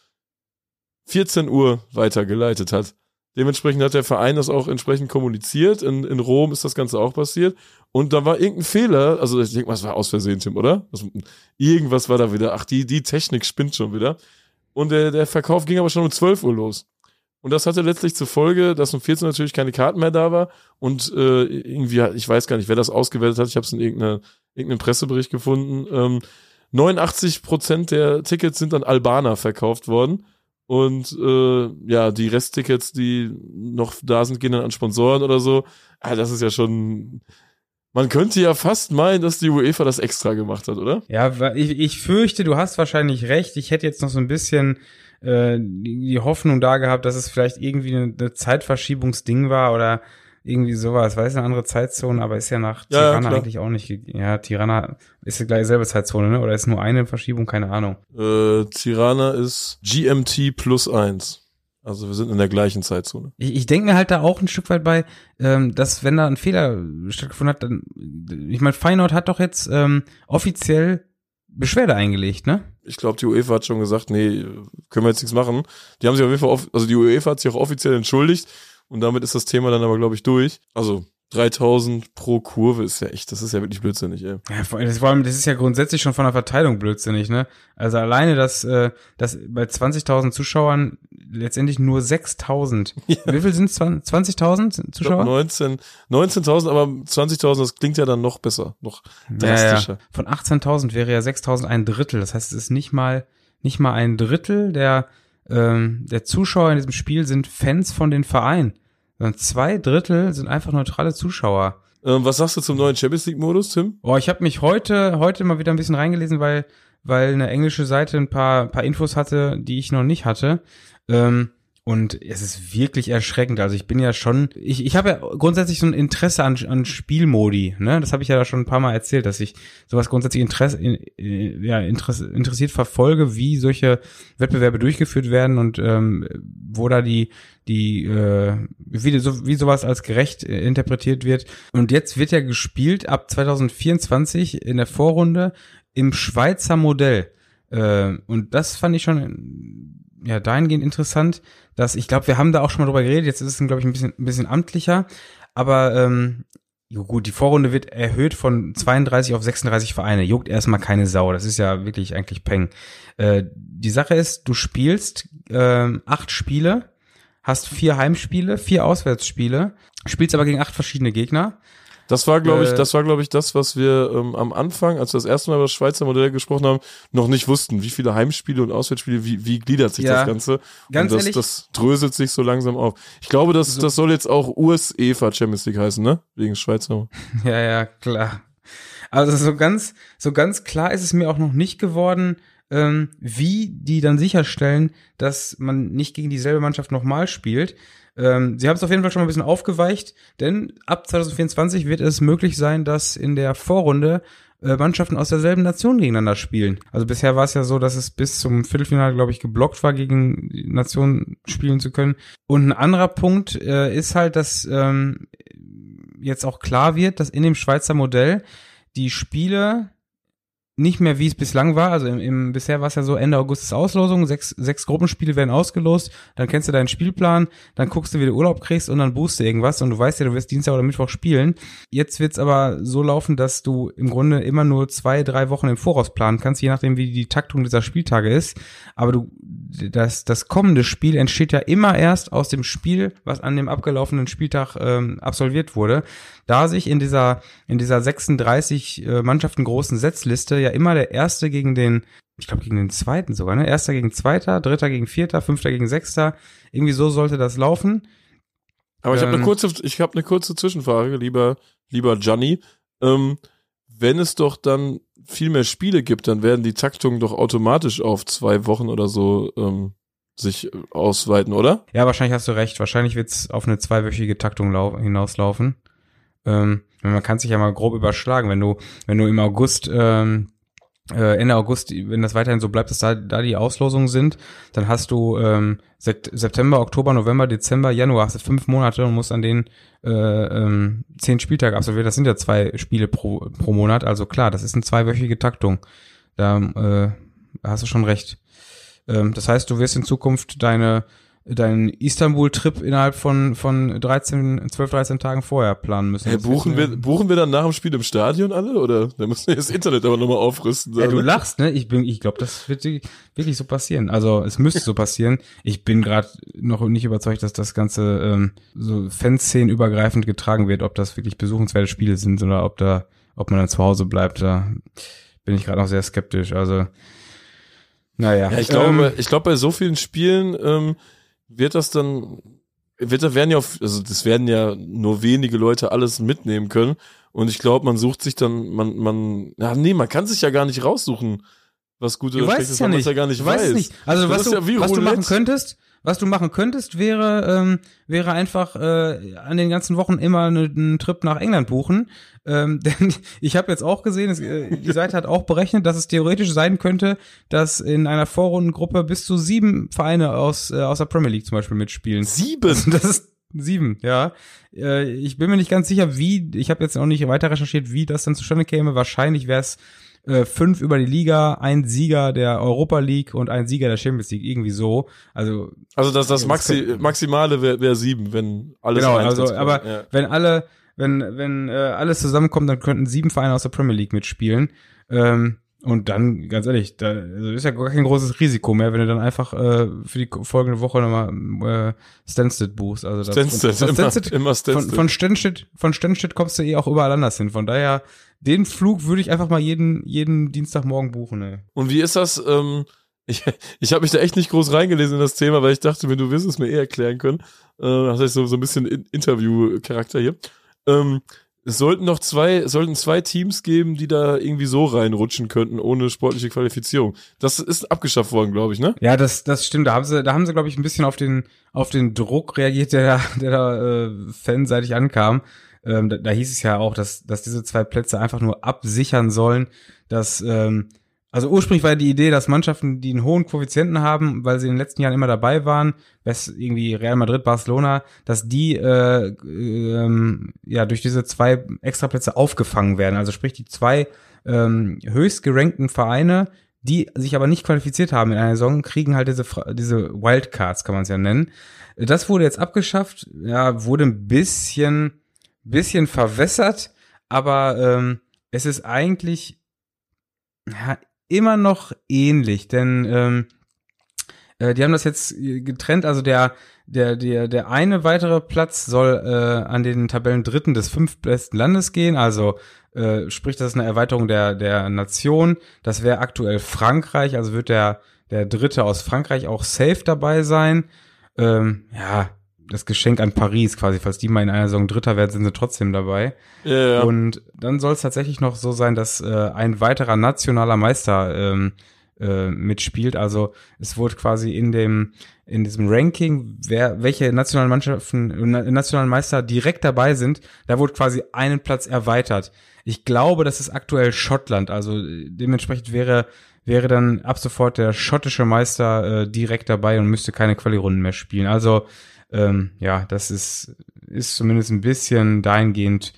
14 Uhr weitergeleitet hat. Dementsprechend hat der Verein das auch entsprechend kommuniziert. In Rom ist das Ganze auch passiert. Und da war irgendein Fehler. Also ich denke mal, es war aus Versehen, Tim, oder? Irgendwas war da wieder. Ach, die Technik spinnt schon wieder. Und der Verkauf ging aber schon um 12 Uhr los. Und das hatte letztlich zur Folge, dass um 14 Uhr natürlich keine Karten mehr da war. Und irgendwie, ich weiß gar nicht, wer das ausgewertet hat. Ich habe es in irgendeinem Pressebericht gefunden. 89% der Tickets sind an Albaner verkauft worden. Und die Resttickets, die noch da sind, gehen dann an Sponsoren oder so. Das ist ja schon. Man könnte ja fast meinen, dass die UEFA das extra gemacht hat, oder? Ja, ich fürchte, du hast wahrscheinlich recht. Ich hätte jetzt noch so ein bisschen die Hoffnung da gehabt, dass es vielleicht irgendwie eine Zeitverschiebungsding war oder irgendwie sowas. Weiß eine andere Zeitzone, aber ist ja nach Tirana eigentlich auch nicht. Ja, Tirana ist ja gleich selbe Zeitzone, ne? Oder ist nur eine Verschiebung? Keine Ahnung. Tirana ist GMT +1. Also wir sind in der gleichen Zeitzone. Ich denke mir halt da auch ein Stück weit bei, dass wenn da ein Fehler stattgefunden hat, dann, ich meine, Feyenoord hat doch jetzt offiziell Beschwerde eingelegt, ne? Ich glaube, die UEFA hat schon gesagt, nee, können wir jetzt nichts machen. Die haben sich auf jeden Fall, also die UEFA hat sich auch offiziell entschuldigt und damit ist das Thema dann aber, glaube ich, durch. Also 3.000 pro Kurve ist ja echt, das ist ja wirklich blödsinnig, ey. Ja, vor allem, das ist ja grundsätzlich schon von der Verteilung blödsinnig, ne? Also alleine, dass bei 20.000 Zuschauern letztendlich nur 6.000. Ja. Wie viel sind es? 20.000 Zuschauer? 19.000, aber 20.000, das klingt ja dann noch besser, noch drastischer. Ja. Von 18.000 wäre ja 6.000 ein Drittel. Das heißt, es ist nicht mal ein Drittel der Zuschauer in diesem Spiel sind Fans von den Vereinen. Sondern 2 Drittel sind einfach neutrale Zuschauer. Was sagst du zum neuen Champions League-Modus, Tim? Oh, ich habe mich heute mal wieder ein bisschen reingelesen, weil eine englische Seite ein paar Infos hatte, die ich noch nicht hatte. Und es ist wirklich erschreckend. Also ich bin ja schon, ich habe ja grundsätzlich so ein Interesse an Spielmodi, ne? Das habe ich ja da schon ein paar Mal erzählt, dass ich sowas grundsätzlich interessiert verfolge, wie solche Wettbewerbe durchgeführt werden und wo da wie sowas als gerecht interpretiert wird. Und jetzt wird ja gespielt ab 2024 in der Vorrunde im Schweizer Modell. Und das fand ich schon dahingehend interessant, dass ich glaube, wir haben da auch schon mal drüber geredet, jetzt ist es, glaube ich, ein bisschen amtlicher, aber gut, die Vorrunde wird erhöht von 32 auf 36 Vereine, juckt erstmal keine Sau, das ist ja wirklich eigentlich Peng. Die Sache ist, du spielst 8 Spiele, hast 4 Heimspiele, 4 Auswärtsspiele, spielst aber gegen 8 verschiedene Gegner Das war, glaube ich, das, was wir am Anfang, als wir das erste Mal über das Schweizer Modell gesprochen haben, noch nicht wussten. Wie viele Heimspiele und Auswärtsspiele, wie gliedert sich das Ganze? Ganz ehrlich, das dröselt sich so langsam auf. Ich glaube, das soll jetzt auch US-EFA Champions League heißen, ne? Wegen Schweizer. Ja, klar. Also so ganz klar ist es mir auch noch nicht geworden, wie die dann sicherstellen, dass man nicht gegen dieselbe Mannschaft nochmal spielt. Sie haben es auf jeden Fall schon mal ein bisschen aufgeweicht, denn ab 2024 wird es möglich sein, dass in der Vorrunde Mannschaften aus derselben Nation gegeneinander spielen. Also bisher war es ja so, dass es bis zum Viertelfinale, glaube ich, geblockt war, gegen die Nation spielen zu können. Und ein anderer Punkt ist halt, dass jetzt auch klar wird, dass in dem Schweizer Modell die Spiele nicht mehr, wie es bislang war, also bisher war es ja so, Ende August ist Auslosung, sechs Gruppenspiele werden ausgelost, dann kennst du deinen Spielplan, dann guckst du, wie du Urlaub kriegst und dann buchst du irgendwas und du weißt ja, du wirst Dienstag oder Mittwoch spielen. Jetzt wird's aber so laufen, dass du im Grunde immer nur 2-3 Wochen im Voraus planen kannst, je nachdem, wie die Taktung dieser Spieltage ist, aber das kommende Spiel entsteht ja immer erst aus dem Spiel, was an dem abgelaufenen Spieltag absolviert wurde. Da sich in dieser 36 Mannschaften großen Setzliste ja immer der Erste gegen den Zweiten sogar, ne? Erster gegen Zweiter, Dritter gegen Vierter, Fünfter gegen Sechster. Irgendwie so sollte das laufen. Aber ich habe eine kurze Zwischenfrage, lieber Gianni. Wenn es doch dann viel mehr Spiele gibt, dann werden die Taktungen doch automatisch auf 2 Wochen oder so sich ausweiten, oder? Ja, wahrscheinlich hast du recht. Wahrscheinlich wird's auf eine 2-wöchige Taktung hinauslaufen. Man kann sich ja mal grob überschlagen, wenn du im August, Ende August, wenn das weiterhin so bleibt, dass da die Auslosungen sind, dann hast du September, Oktober, November, Dezember, Januar, hast du 5 Monate und musst an denen 10 Spieltage absolvieren. Das sind ja 2 Spiele pro Monat, also klar, das ist eine 2-wöchige Taktung. Da hast du schon recht. Das heißt, du wirst in Zukunft deinen Istanbul-Trip innerhalb von 12, 13 Tagen vorher planen müssen. Hey, buchen wir dann nach dem Spiel im Stadion alle, oder? Da müssen wir das Internet aber nochmal aufrüsten. Ja, du lachst, ne? Ich glaube, das wird wirklich so passieren. Also, es müsste so passieren. Ich bin gerade noch nicht überzeugt, dass das Ganze so Fanszenen übergreifend getragen wird, ob das wirklich besuchenswerte Spiele sind oder ob man dann zu Hause bleibt. Da bin ich gerade noch sehr skeptisch. Also, naja. Ja, ich glaube, bei so vielen Spielen, das werden ja nur wenige Leute alles mitnehmen können. Und ich glaube, man sucht sich dann, man kann sich ja gar nicht raussuchen, was gut oder schlecht ist, weil man es ja gar nicht weiß. Nicht. Also was du machen könntest, wäre einfach an den ganzen Wochen immer einen Trip nach England buchen. Denn ich habe jetzt auch gesehen, die Seite hat auch berechnet, dass es theoretisch sein könnte, dass in einer Vorrundengruppe bis zu 7 Vereine aus der Premier League zum Beispiel mitspielen. 7? Also das ist 7, ja. Ich bin mir nicht ganz sicher, ich habe jetzt auch nicht weiter recherchiert, wie das dann zustande käme. Wahrscheinlich wäre es 5 über die Liga, ein Sieger der Europa League und ein Sieger der Champions League, irgendwie so. Also das Maximale wäre 7, wenn alles genau, also aber ja. Wenn alles zusammenkommt, dann könnten 7 Vereine aus der Premier League mitspielen. Und dann, ganz ehrlich, also ist ja gar kein großes Risiko mehr, wenn du dann einfach für die folgende Woche nochmal Stansted buchst. Also immer Stansted. Von Stansted kommst du auch überall anders hin. Von daher, den Flug würde ich einfach mal jeden Dienstagmorgen buchen. Ey. Und wie ist das? Ich habe mich da echt nicht groß reingelesen in das Thema, weil ich dachte mir, du wirst es mir erklären können. Das heißt so ein bisschen Interview-Charakter hier. Es sollten 2 Teams geben, die da irgendwie so reinrutschen könnten, ohne sportliche Qualifizierung. Das ist abgeschafft worden, glaube ich, ne? Ja, das stimmt. Da haben sie, glaube ich, ein bisschen auf den Druck reagiert, der da fanseitig ankam. Da hieß es ja auch, dass diese 2 Plätze einfach nur absichern sollen, dass also ursprünglich war die Idee, dass Mannschaften, die einen hohen Koeffizienten haben, weil sie in den letzten Jahren immer dabei waren, irgendwie Real Madrid, Barcelona, dass die durch diese 2 Extraplätze aufgefangen werden. Also sprich die 2 höchst gerankten Vereine, die sich aber nicht qualifiziert haben in einer Saison, kriegen halt diese Wildcards, kann man es ja nennen. Das wurde jetzt abgeschafft, ja, wurde ein bisschen verwässert, aber es ist eigentlich immer noch ähnlich, denn Die haben das jetzt getrennt, also der eine weitere Platz soll an den Tabellendritten des 5. besten Landes gehen, also sprich, das ist eine Erweiterung der Nation. Das wäre aktuell Frankreich, also wird der Dritte aus Frankreich auch safe dabei sein. Das Geschenk an Paris quasi, falls die mal in einer Saison Dritter werden, sind sie trotzdem dabei. Ja. Und dann soll es tatsächlich noch so sein, dass ein weiterer nationaler Meister mitspielt. Also es wurde quasi in diesem Ranking, welche nationalen Meister direkt dabei sind, da wurde quasi einen Platz erweitert. Ich glaube, das ist aktuell Schottland. Also dementsprechend wäre dann ab sofort der schottische Meister direkt dabei und müsste keine Quali-Runden mehr spielen. Also das ist zumindest ein bisschen dahingehend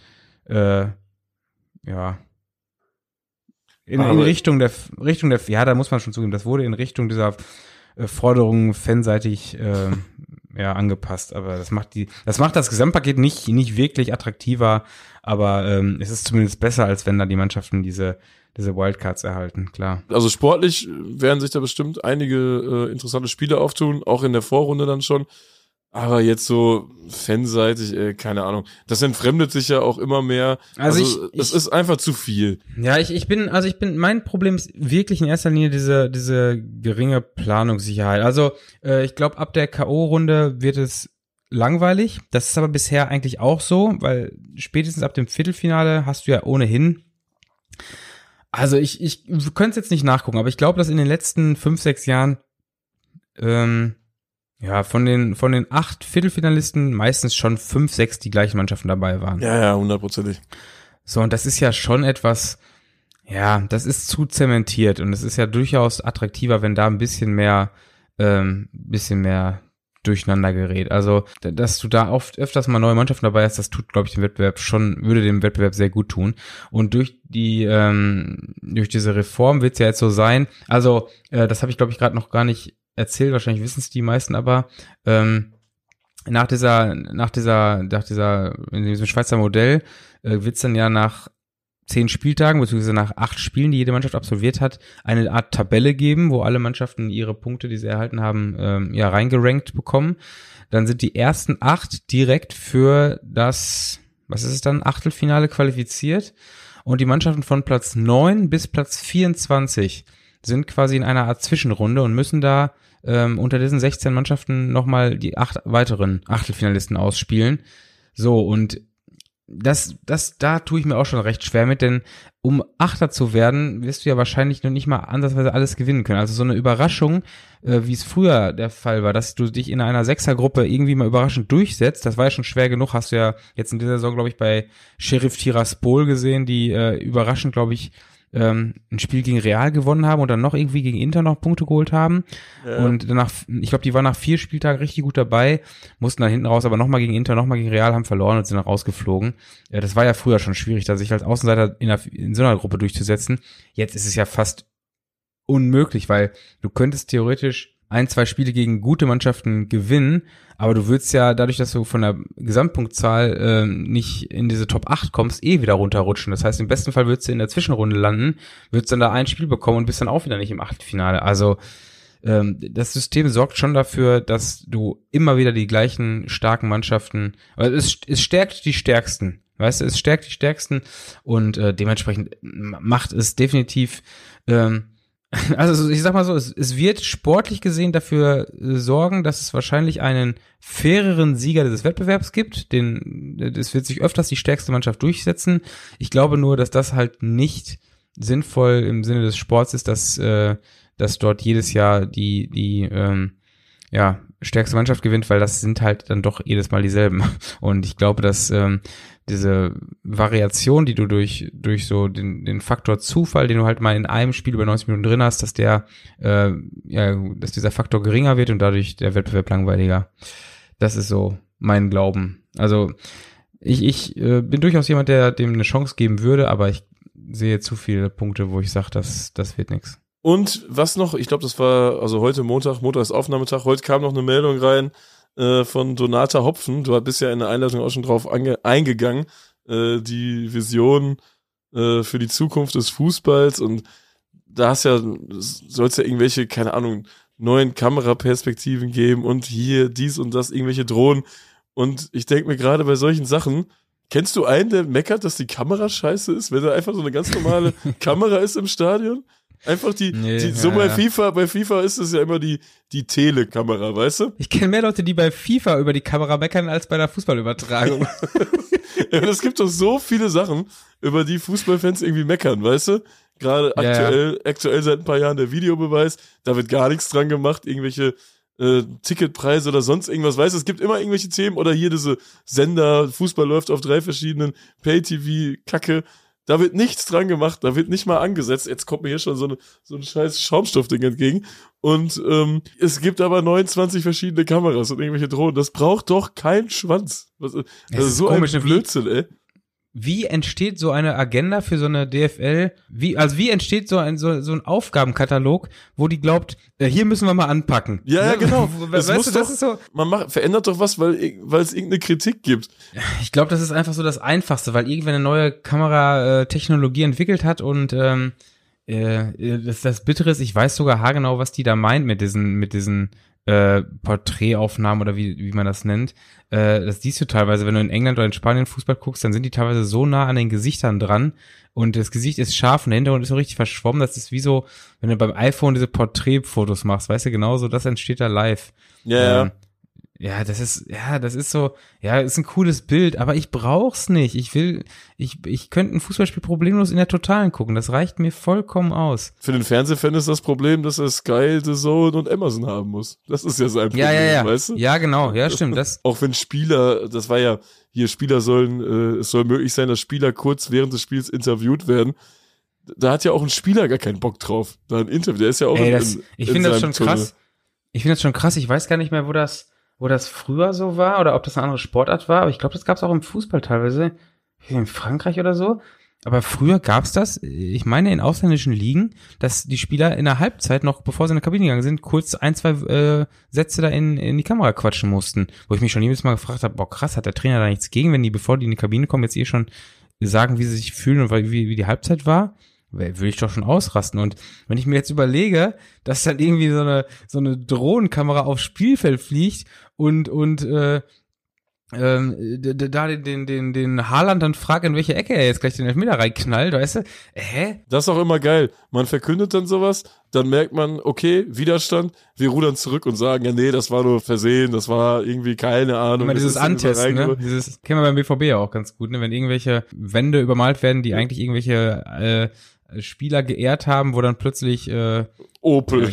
in Richtung der, ja, da muss man schon zugeben, das wurde in Richtung dieser Forderungen fanseitig angepasst, aber das macht das Gesamtpaket nicht wirklich attraktiver, aber es ist zumindest besser, als wenn da die Mannschaften diese Wildcards erhalten, klar. Also sportlich werden sich da bestimmt einige interessante Spiele auftun, auch in der Vorrunde dann schon. Aber jetzt so fanseitig, keine Ahnung. Das entfremdet sich ja auch immer mehr. Also es ist einfach zu viel. Ja, mein Problem ist wirklich in erster Linie diese geringe Planungssicherheit. Also ich glaube, ab der K.O.-Runde wird es langweilig. Das ist aber bisher eigentlich auch so, weil spätestens ab dem Viertelfinale hast du ja ohnehin. Also wir können es jetzt nicht nachgucken, aber ich glaube, dass in den letzten 5, 6 Jahren von den 8 Viertelfinalisten meistens schon 5, 6 die gleichen Mannschaften dabei waren. Ja, 100%. So, und das ist ja schon etwas, das ist zu zementiert und es ist ja durchaus attraktiver, wenn da ein bisschen mehr durcheinander gerät. Also, dass du da öfters mal neue Mannschaften dabei hast, das tut, glaube ich, würde dem Wettbewerb sehr gut tun. Und durch diese Reform wird es ja jetzt so sein, also, das habe ich, glaube ich, gerade noch gar nicht erzählt, wahrscheinlich wissen es die meisten, aber nach diesem Schweizer Modell wird es dann ja nach 10 Spieltagen, beziehungsweise nach 8 Spielen, die jede Mannschaft absolviert hat, eine Art Tabelle geben, wo alle Mannschaften ihre Punkte, die sie erhalten haben, reingerankt bekommen. Dann sind die ersten 8 direkt für das, was ist es dann, Achtelfinale qualifiziert und die Mannschaften von Platz 9 bis Platz 24 sind quasi in einer Art Zwischenrunde und müssen da unter diesen 16 Mannschaften nochmal die 8 weiteren Achtelfinalisten ausspielen. So, und da tue ich mir auch schon recht schwer mit, denn um Achter zu werden, wirst du ja wahrscheinlich noch nicht mal ansatzweise alles gewinnen können. Also so eine Überraschung, wie es früher der Fall war, dass du dich in einer Sechsergruppe irgendwie mal überraschend durchsetzt, das war ja schon schwer genug, hast du ja jetzt in dieser Saison, glaube ich, bei Sheriff Tiraspol gesehen, die überraschend, glaube ich, ein Spiel gegen Real gewonnen haben und dann noch irgendwie gegen Inter noch Punkte geholt haben. Ja. Und danach, ich glaube, die waren nach 4 Spieltagen richtig gut dabei, mussten dann hinten raus, aber nochmal gegen Inter, nochmal gegen Real, haben verloren und sind dann rausgeflogen. Ja, das war ja früher schon schwierig, da sich als Außenseiter in so einer Gruppe durchzusetzen. Jetzt ist es ja fast unmöglich, weil du könntest theoretisch 1, 2 Spiele gegen gute Mannschaften gewinnen, aber du würdest ja dadurch, dass du von der Gesamtpunktzahl nicht in diese Top 8 kommst, wieder runterrutschen. Das heißt, im besten Fall würdest du in der Zwischenrunde landen, würdest dann da ein Spiel bekommen und bist dann auch wieder nicht im Achtelfinale. Also das System sorgt schon dafür, dass du immer wieder die gleichen starken Mannschaften, also es stärkt die Stärksten. Weißt du, es stärkt die Stärksten und dementsprechend macht es definitiv also ich sag mal so, es wird sportlich gesehen dafür sorgen, dass es wahrscheinlich einen faireren Sieger des Wettbewerbs gibt. Es wird sich öfters die stärkste Mannschaft durchsetzen. Ich glaube nur, dass das halt nicht sinnvoll im Sinne des Sports ist, dass dort jedes Jahr die stärkste Mannschaft gewinnt, weil das sind halt dann doch jedes Mal dieselben. Und ich glaube, dass diese Variation, die du durch so den Faktor Zufall, den du halt mal in einem Spiel über 90 Minuten drin hast, dass dass dieser Faktor geringer wird und dadurch der Wettbewerb langweiliger. Das ist so mein Glauben. Also ich bin durchaus jemand, der dem eine Chance geben würde, aber ich sehe zu viele Punkte, wo ich sage, das wird nichts. Und was noch, ich glaube, das war, also heute Montag ist Aufnahmetag, heute kam noch eine Meldung rein von Donata Hopfen, du bist ja in der Einleitung auch schon drauf eingegangen, die Vision für die Zukunft des Fußballs und da soll's ja irgendwelche, keine Ahnung, neuen Kameraperspektiven geben und hier dies und das, irgendwelche Drohnen. Und ich denke mir gerade bei solchen Sachen, kennst du einen, der meckert, dass die Kamera scheiße ist, wenn da einfach so eine ganz normale Kamera ist im Stadion? Einfach bei FIFA ist es ja immer die Telekamera, weißt du? Ich kenne mehr Leute, die bei FIFA über die Kamera meckern, als bei der Fußballübertragung. Ja, es gibt doch so viele Sachen, über die Fußballfans irgendwie meckern, weißt du? Gerade aktuell seit ein paar Jahren der Videobeweis, da wird gar nichts dran gemacht, irgendwelche Ticketpreise oder sonst irgendwas, weißt du, es gibt immer irgendwelche Themen oder hier diese Sender, Fußball läuft auf 3 verschiedenen Pay-TV-Kacke, da wird nichts dran gemacht, da wird nicht mal angesetzt, jetzt kommt mir hier schon so ein scheiß Schaumstoffding entgegen und es gibt aber 29 verschiedene Kameras und irgendwelche Drohnen, das braucht doch keinen Schwanz. Das ist so komisch, ein Blödsinn, ey. Wie entsteht so eine Agenda für so eine DFL? Wie entsteht so ein Aufgabenkatalog, wo die glaubt, hier müssen wir mal anpacken? Ja, genau. Das ist so. Verändert doch was, weil es irgendeine Kritik gibt. Ich glaube, das ist einfach so das Einfachste, weil irgendwer eine neue Kameratechnologie entwickelt hat und das Bittere ist, ich weiß sogar haargenau, was die da meint mit diesen Porträtaufnahmen oder wie man das nennt. Das siehst du teilweise, wenn du in England oder in Spanien Fußball guckst, dann sind die teilweise so nah an den Gesichtern dran und das Gesicht ist scharf und der Hintergrund ist so richtig verschwommen. Das ist wie so, wenn du beim iPhone diese Porträtfotos machst, weißt du, genauso, das entsteht da live. Ja. Das ist so, ist ein cooles Bild, aber ich brauch's nicht. Ich könnte ein Fußballspiel problemlos in der Totalen gucken. Das reicht mir vollkommen aus. Für den Fernsehfan ist das Problem, dass er Sky, The Zone und Amazon haben muss. Das ist ja sein Problem, weißt du? Ja, genau, ja, stimmt. Das auch wenn Spieler, das war ja, hier Spieler es soll möglich sein, dass Spieler kurz während des Spiels interviewt werden. Da hat ja auch ein Spieler gar keinen Bock drauf. Da ein Interview, der ist ja auch ich finde das schon krass. Ich finde das schon krass. Ich weiß gar nicht mehr, wo das früher so war oder ob das eine andere Sportart war, aber ich glaube, das gab es auch im Fußball teilweise, in Frankreich oder so. Aber früher gab's das, ich meine in ausländischen Ligen, dass die Spieler in der Halbzeit noch, bevor sie in die Kabine gegangen sind, kurz 1-2 Sätze da in die Kamera quatschen mussten. Wo ich mich schon jedes Mal gefragt habe, boah krass, hat der Trainer da nichts gegen, wenn die, bevor die in die Kabine kommen, jetzt schon sagen, wie sie sich fühlen und wie die Halbzeit war? Würde ich doch schon ausrasten. Und wenn ich mir jetzt überlege, dass dann irgendwie so eine Drohnenkamera aufs Spielfeld fliegt und da den Haaland dann fragt, in welche Ecke er jetzt gleich den Elfmeter reinknallt, weißt du? Das ist auch immer geil. Man verkündet dann sowas, dann merkt man, okay, Widerstand, wir rudern zurück und sagen, ja nee, das war nur Versehen, das war irgendwie keine Ahnung. Immer dieses Antesten, ne? Dieses kennen wir beim BVB ja auch ganz gut, ne? Wenn irgendwelche Wände übermalt werden, die eigentlich irgendwelche Spieler geehrt haben, wo dann plötzlich Opel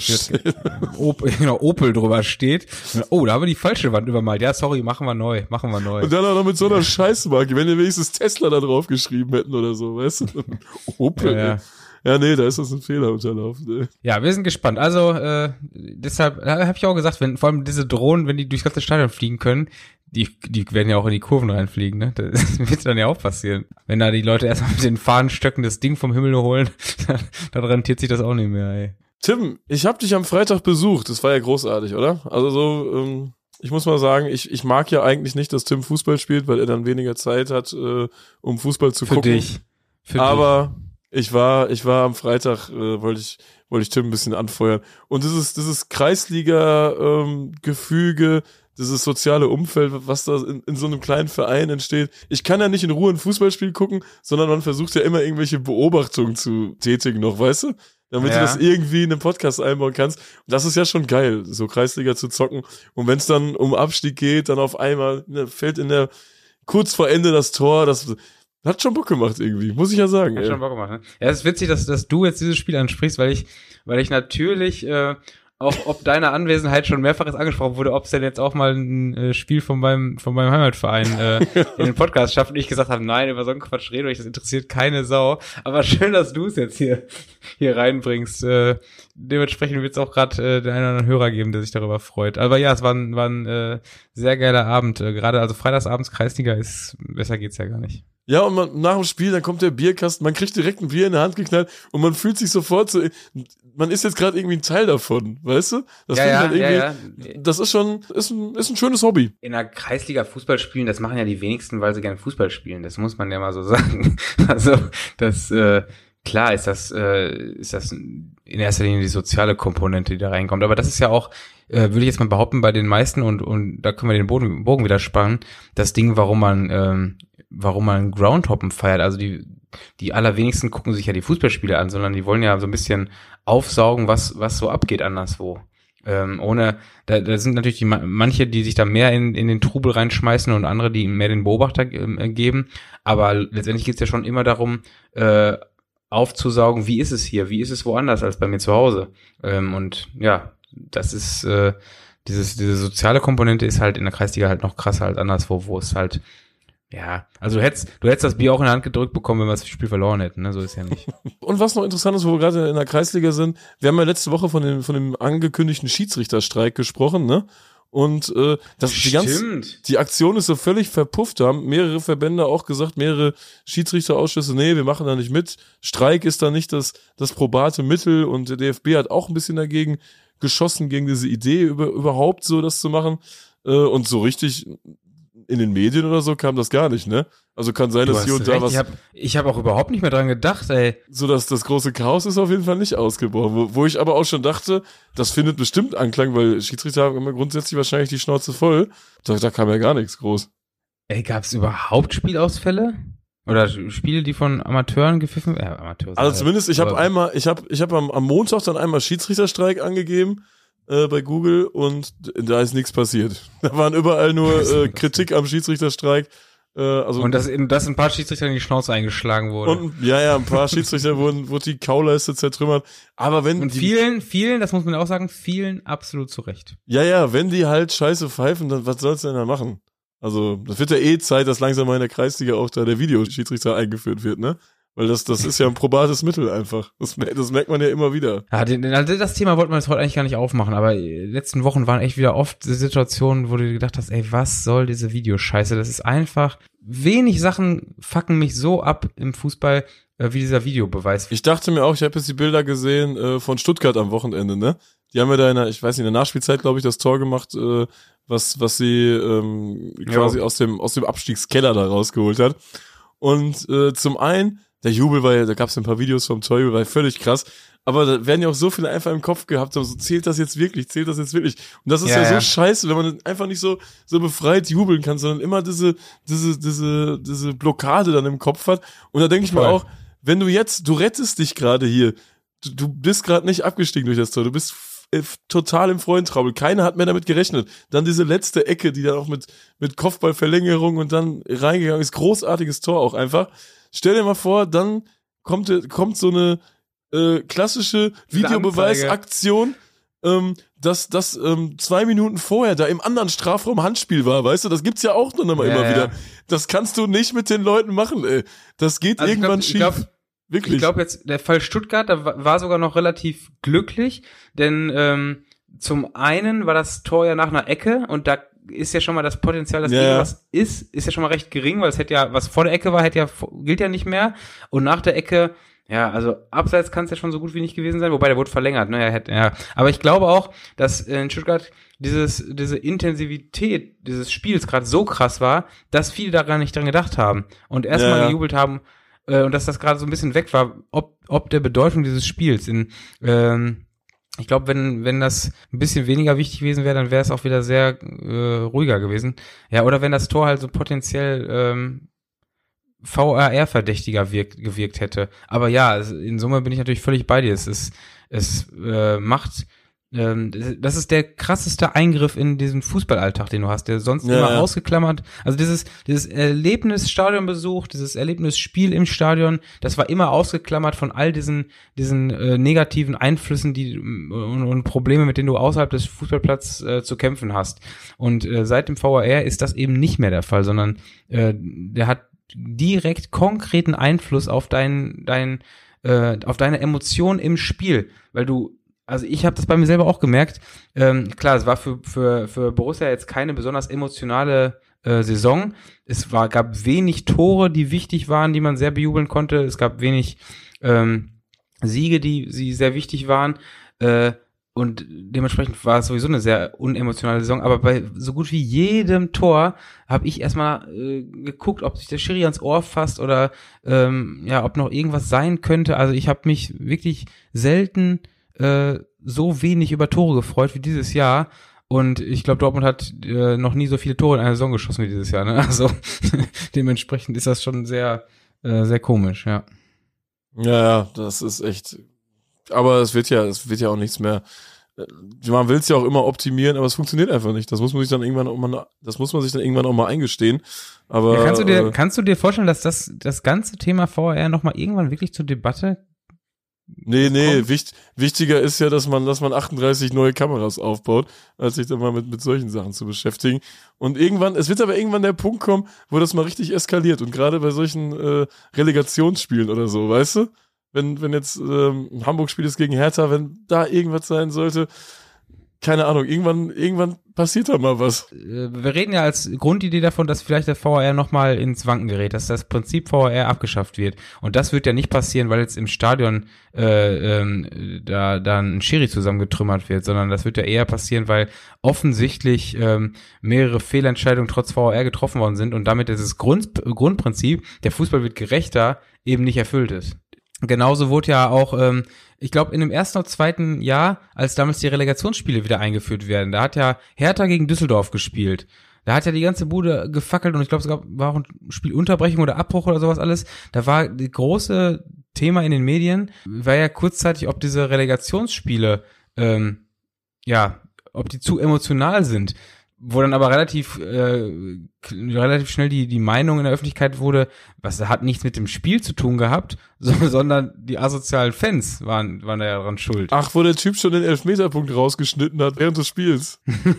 drüber steht. Oh, da haben wir die falsche Wand übermalt. Ja, sorry, machen wir neu. Und dann auch noch mit so einer Scheißmarke, wenn wir wenigstens Tesla da drauf geschrieben hätten oder so, weißt du? Opel. Ja, nee, da ist das ein Fehler unterlaufen. Ey. Ja, wir sind gespannt. Also, deshalb habe ich auch gesagt, vor allem diese Drohnen, wenn die durchs ganze Stadion fliegen können, die werden ja auch in die Kurven reinfliegen, ne? Das wird dann ja auch passieren. Wenn da die Leute erstmal mit den Fahnenstöcken das Ding vom Himmel holen, dann rentiert sich das auch nicht mehr, ey. Tim, ich habe dich am Freitag besucht. Das war ja großartig, oder? Also so, ich muss mal sagen, ich mag ja eigentlich nicht, dass Tim Fußball spielt, weil er dann weniger Zeit hat, um Fußball zu gucken. Aber ich war am Freitag, wollte ich Tim ein bisschen anfeuern. Und dieses Kreisliga-Gefüge, dieses soziale Umfeld, was da in so einem kleinen Verein entsteht. Ich kann ja nicht in Ruhe ein Fußballspiel gucken, sondern man versucht ja immer irgendwelche Beobachtungen zu tätigen noch, weißt du? Damit du das irgendwie in einen Podcast einbauen kannst. Und das ist ja schon geil, so Kreisliga zu zocken. Und wenn es dann um Abstieg geht, dann auf einmal fällt kurz vor Ende das Tor, das hat schon Bock gemacht irgendwie, muss ich ja sagen. Hat schon Bock gemacht, ne? Ja, es ist witzig, dass du jetzt dieses Spiel ansprichst, weil ich natürlich auch ob deine Anwesenheit schon mehrfach jetzt angesprochen wurde, ob es denn jetzt auch mal ein Spiel von meinem Heimatverein in den Podcast schafft und ich gesagt habe, nein, über so einen Quatsch reden, das interessiert keine Sau. Aber schön, dass du es jetzt hier reinbringst. Dementsprechend wird es auch gerade den einen oder anderen Hörer geben, der sich darüber freut. Aber ja, es war ein sehr geiler Abend. Gerade also freitagsabends Kreisliga besser geht's ja gar nicht. Ja, und nach dem Spiel, dann kommt der Bierkasten, man kriegt direkt ein Bier in der Hand geknallt und man fühlt sich sofort so, man ist jetzt gerade irgendwie ein Teil davon, weißt du? Das das ist schon, ist ein schönes Hobby. In der Kreisliga Fußball spielen, das machen ja die wenigsten, weil sie gerne Fußball spielen, das muss man ja mal so sagen. Also, das klar ist das in erster Linie die soziale Komponente, die da reinkommt. Aber das ist ja auch, würde ich jetzt mal behaupten, bei den meisten und da können wir den Bogen wieder spannen, das Ding, warum man Groundhoppen feiert. Also die allerwenigsten gucken sich ja die Fußballspiele an, sondern die wollen ja so ein bisschen aufsaugen, was so abgeht anderswo. Da sind natürlich manche, die sich da mehr in den Trubel reinschmeißen und andere, die mehr den Beobachter geben. Aber letztendlich geht es ja schon immer darum, aufzusaugen, wie ist es hier, wie ist es woanders als bei mir zu Hause. Und ja, das ist diese soziale Komponente ist halt in der Kreisliga halt noch krasser als anderswo, wo es halt, ja, also du hättest das Bier auch in der Hand gedrückt bekommen, wenn wir das Spiel verloren hätten, ne? So ist ja nicht. Und was noch interessant ist, wo wir gerade in der Kreisliga sind, wir haben ja letzte Woche von dem angekündigten Schiedsrichterstreik gesprochen, ne? Und die Aktion ist so völlig verpufft. Da haben mehrere Verbände auch gesagt, mehrere Schiedsrichterausschüsse, nee, wir machen da nicht mit. Streik ist da nicht das probate Mittel und der DFB hat auch ein bisschen dagegen geschossen, gegen diese Idee überhaupt so das zu machen. Und so richtig in den Medien oder so kam das gar nicht, ne? Also kann sein, dass hier und da was... Ich hab auch überhaupt nicht mehr dran gedacht, ey. So, dass das große Chaos ist auf jeden Fall nicht ausgebrochen. Wo ich aber auch schon dachte, das findet bestimmt Anklang, weil Schiedsrichter haben immer grundsätzlich wahrscheinlich die Schnauze voll. Da kam ja gar nichts groß. Ey, gab's überhaupt Spielausfälle? Oder Spiele, die von Amateuren gepfiffen werden? Amateure. Also zumindest, ich habe am Montag dann einmal Schiedsrichterstreik angegeben bei Google und da ist nichts passiert. Da waren überall nur Kritik am Schiedsrichterstreik. Und dass ein paar Schiedsrichter in die Schnauze eingeschlagen wurde. Und ein paar Schiedsrichter wurde die Kauleiste zertrümmert. Aber wenn vielen, das muss man auch sagen, vielen absolut zurecht. Ja, wenn die halt scheiße pfeifen, dann was soll's denn da machen? Also, das wird ja Zeit, dass langsam mal in der Kreisliga auch da der Videoschiedsrichter eingeführt wird, ne? Weil das ist ja ein probates Mittel einfach. Das merkt man ja immer wieder. Ja, das Thema wollten wir jetzt heute eigentlich gar nicht aufmachen, aber die letzten Wochen waren echt wieder oft Situationen, wo du dir gedacht hast, ey, was soll diese Videoscheiße? Das ist einfach, wenig Sachen fucken mich so ab im Fußball, wie dieser Videobeweis. Ich dachte mir auch, ich habe jetzt die Bilder gesehen von Stuttgart am Wochenende, ne? Die haben ja da in der Nachspielzeit, glaube ich, das Tor gemacht, was sie quasi aus dem Abstiegskeller da rausgeholt hat. Und zum einen, der Jubel da gab es ein paar Videos vom Torjubel, war völlig krass. Aber da werden ja auch so viele einfach im Kopf gehabt haben, so zählt das jetzt wirklich? Und das ist ja so scheiße, wenn man einfach nicht so befreit jubeln kann, sondern immer diese Blockade dann im Kopf hat. Und da denke ich mir auch, wenn du rettest dich gerade hier, du bist gerade nicht abgestiegen durch das Tor, du bist total im Freudentraubel. Keiner hat mehr damit gerechnet. Dann diese letzte Ecke, die dann auch mit Kopfballverlängerung und dann reingegangen ist. Großartiges Tor auch einfach. Stell dir mal vor, dann kommt so eine klassische Videobeweisaktion, dass 2 Minuten vorher da im anderen Strafraum Handspiel war, weißt du? Das gibt's ja auch noch mal immer wieder. Das kannst du nicht mit den Leuten machen, ey. Das geht irgendwann schief. Wirklich? Ich glaube jetzt, der Fall Stuttgart, da war sogar noch relativ glücklich, denn zum einen war das Tor ja nach einer Ecke und da ist ja schon mal das Potenzial, dass irgendwas ist ja schon mal recht gering, weil es hätte ja, was vor der Ecke war, gilt ja nicht mehr und nach der Ecke, ja, also abseits kann es ja schon so gut wie nicht gewesen sein, wobei der wurde verlängert, ne, aber ich glaube auch, dass in Stuttgart diese Intensivität dieses Spiels gerade so krass war, dass viele daran nicht dran gedacht haben und erstmal gejubelt haben, und dass das gerade so ein bisschen weg war, ob der Bedeutung dieses Spiels. Ich glaube, wenn das ein bisschen weniger wichtig gewesen wäre, dann wäre es auch wieder sehr ruhiger gewesen. Ja, oder wenn das Tor halt so potenziell VAR-verdächtiger gewirkt hätte. Aber ja, in Summe bin ich natürlich völlig bei dir. Das ist der krasseste Eingriff in diesen Fußballalltag, den du hast, der sonst immer ausgeklammert. Also dieses Erlebnis Stadionbesuch, dieses Erlebnis Spiel im Stadion, das war immer ausgeklammert von all diesen negativen Einflüssen und Probleme, mit denen du außerhalb des Fußballplatzes zu kämpfen hast. Und seit dem VAR ist das eben nicht mehr der Fall, sondern der hat direkt konkreten Einfluss auf deine Emotionen im Spiel, weil also ich habe das bei mir selber auch gemerkt. Klar, es war für Borussia jetzt keine besonders emotionale Saison. Gab wenig Tore, die wichtig waren, die man sehr bejubeln konnte. Es gab wenig Siege, die sehr wichtig waren. Und dementsprechend war es sowieso eine sehr unemotionale Saison, aber bei so gut wie jedem Tor habe ich erstmal geguckt, ob sich der Schiri ans Ohr fasst oder ob noch irgendwas sein könnte. Also ich habe mich wirklich selten so wenig über Tore gefreut wie dieses Jahr. Und ich glaube, Dortmund hat noch nie so viele Tore in einer Saison geschossen wie dieses Jahr. Ne? Also dementsprechend ist das schon sehr, sehr komisch, ja. Ja, das ist echt. Aber es wird ja auch nichts mehr. Man will es ja auch immer optimieren, aber es funktioniert einfach nicht. Das muss man sich dann irgendwann auch mal eingestehen. Aber ja, kannst du dir vorstellen, dass das ganze Thema VAR noch mal irgendwann wirklich zur Debatte? Nee, wichtiger ist ja, dass man 38 neue Kameras aufbaut, als sich dann mal mit solchen Sachen zu beschäftigen. Und es wird aber irgendwann der Punkt kommen, wo das mal richtig eskaliert. Und gerade bei solchen Relegationsspielen oder so, weißt du? Wenn jetzt ein Hamburg-Spiel ist gegen Hertha, wenn da irgendwas sein sollte, keine Ahnung, irgendwann passiert da mal was. Wir reden ja als Grundidee davon, dass vielleicht der VAR nochmal ins Wanken gerät, dass das Prinzip VAR abgeschafft wird. Und das wird ja nicht passieren, weil jetzt im Stadion da ein Schiri zusammengetrümmert wird, sondern das wird ja eher passieren, weil offensichtlich mehrere Fehlentscheidungen trotz VAR getroffen worden sind und damit dieses Grundprinzip, der Fußball wird gerechter, eben nicht erfüllt ist. Genauso wurde ja auch, ich glaube, in dem ersten oder zweiten Jahr, als damals die Relegationsspiele wieder eingeführt werden, da hat ja Hertha gegen Düsseldorf gespielt. Da hat ja die ganze Bude gefackelt und ich glaube, es war auch ein Spielunterbrechung oder Abbruch oder sowas alles. Da war das große Thema in den Medien, war ja kurzzeitig, ob diese Relegationsspiele, ob die zu emotional sind. Wo dann aber relativ schnell die Meinung in der Öffentlichkeit wurde, was hat nichts mit dem Spiel zu tun gehabt, sondern die asozialen Fans waren da ja dran schuld. Ach, wo der Typ schon den Elfmeterpunkt rausgeschnitten hat während des Spiels.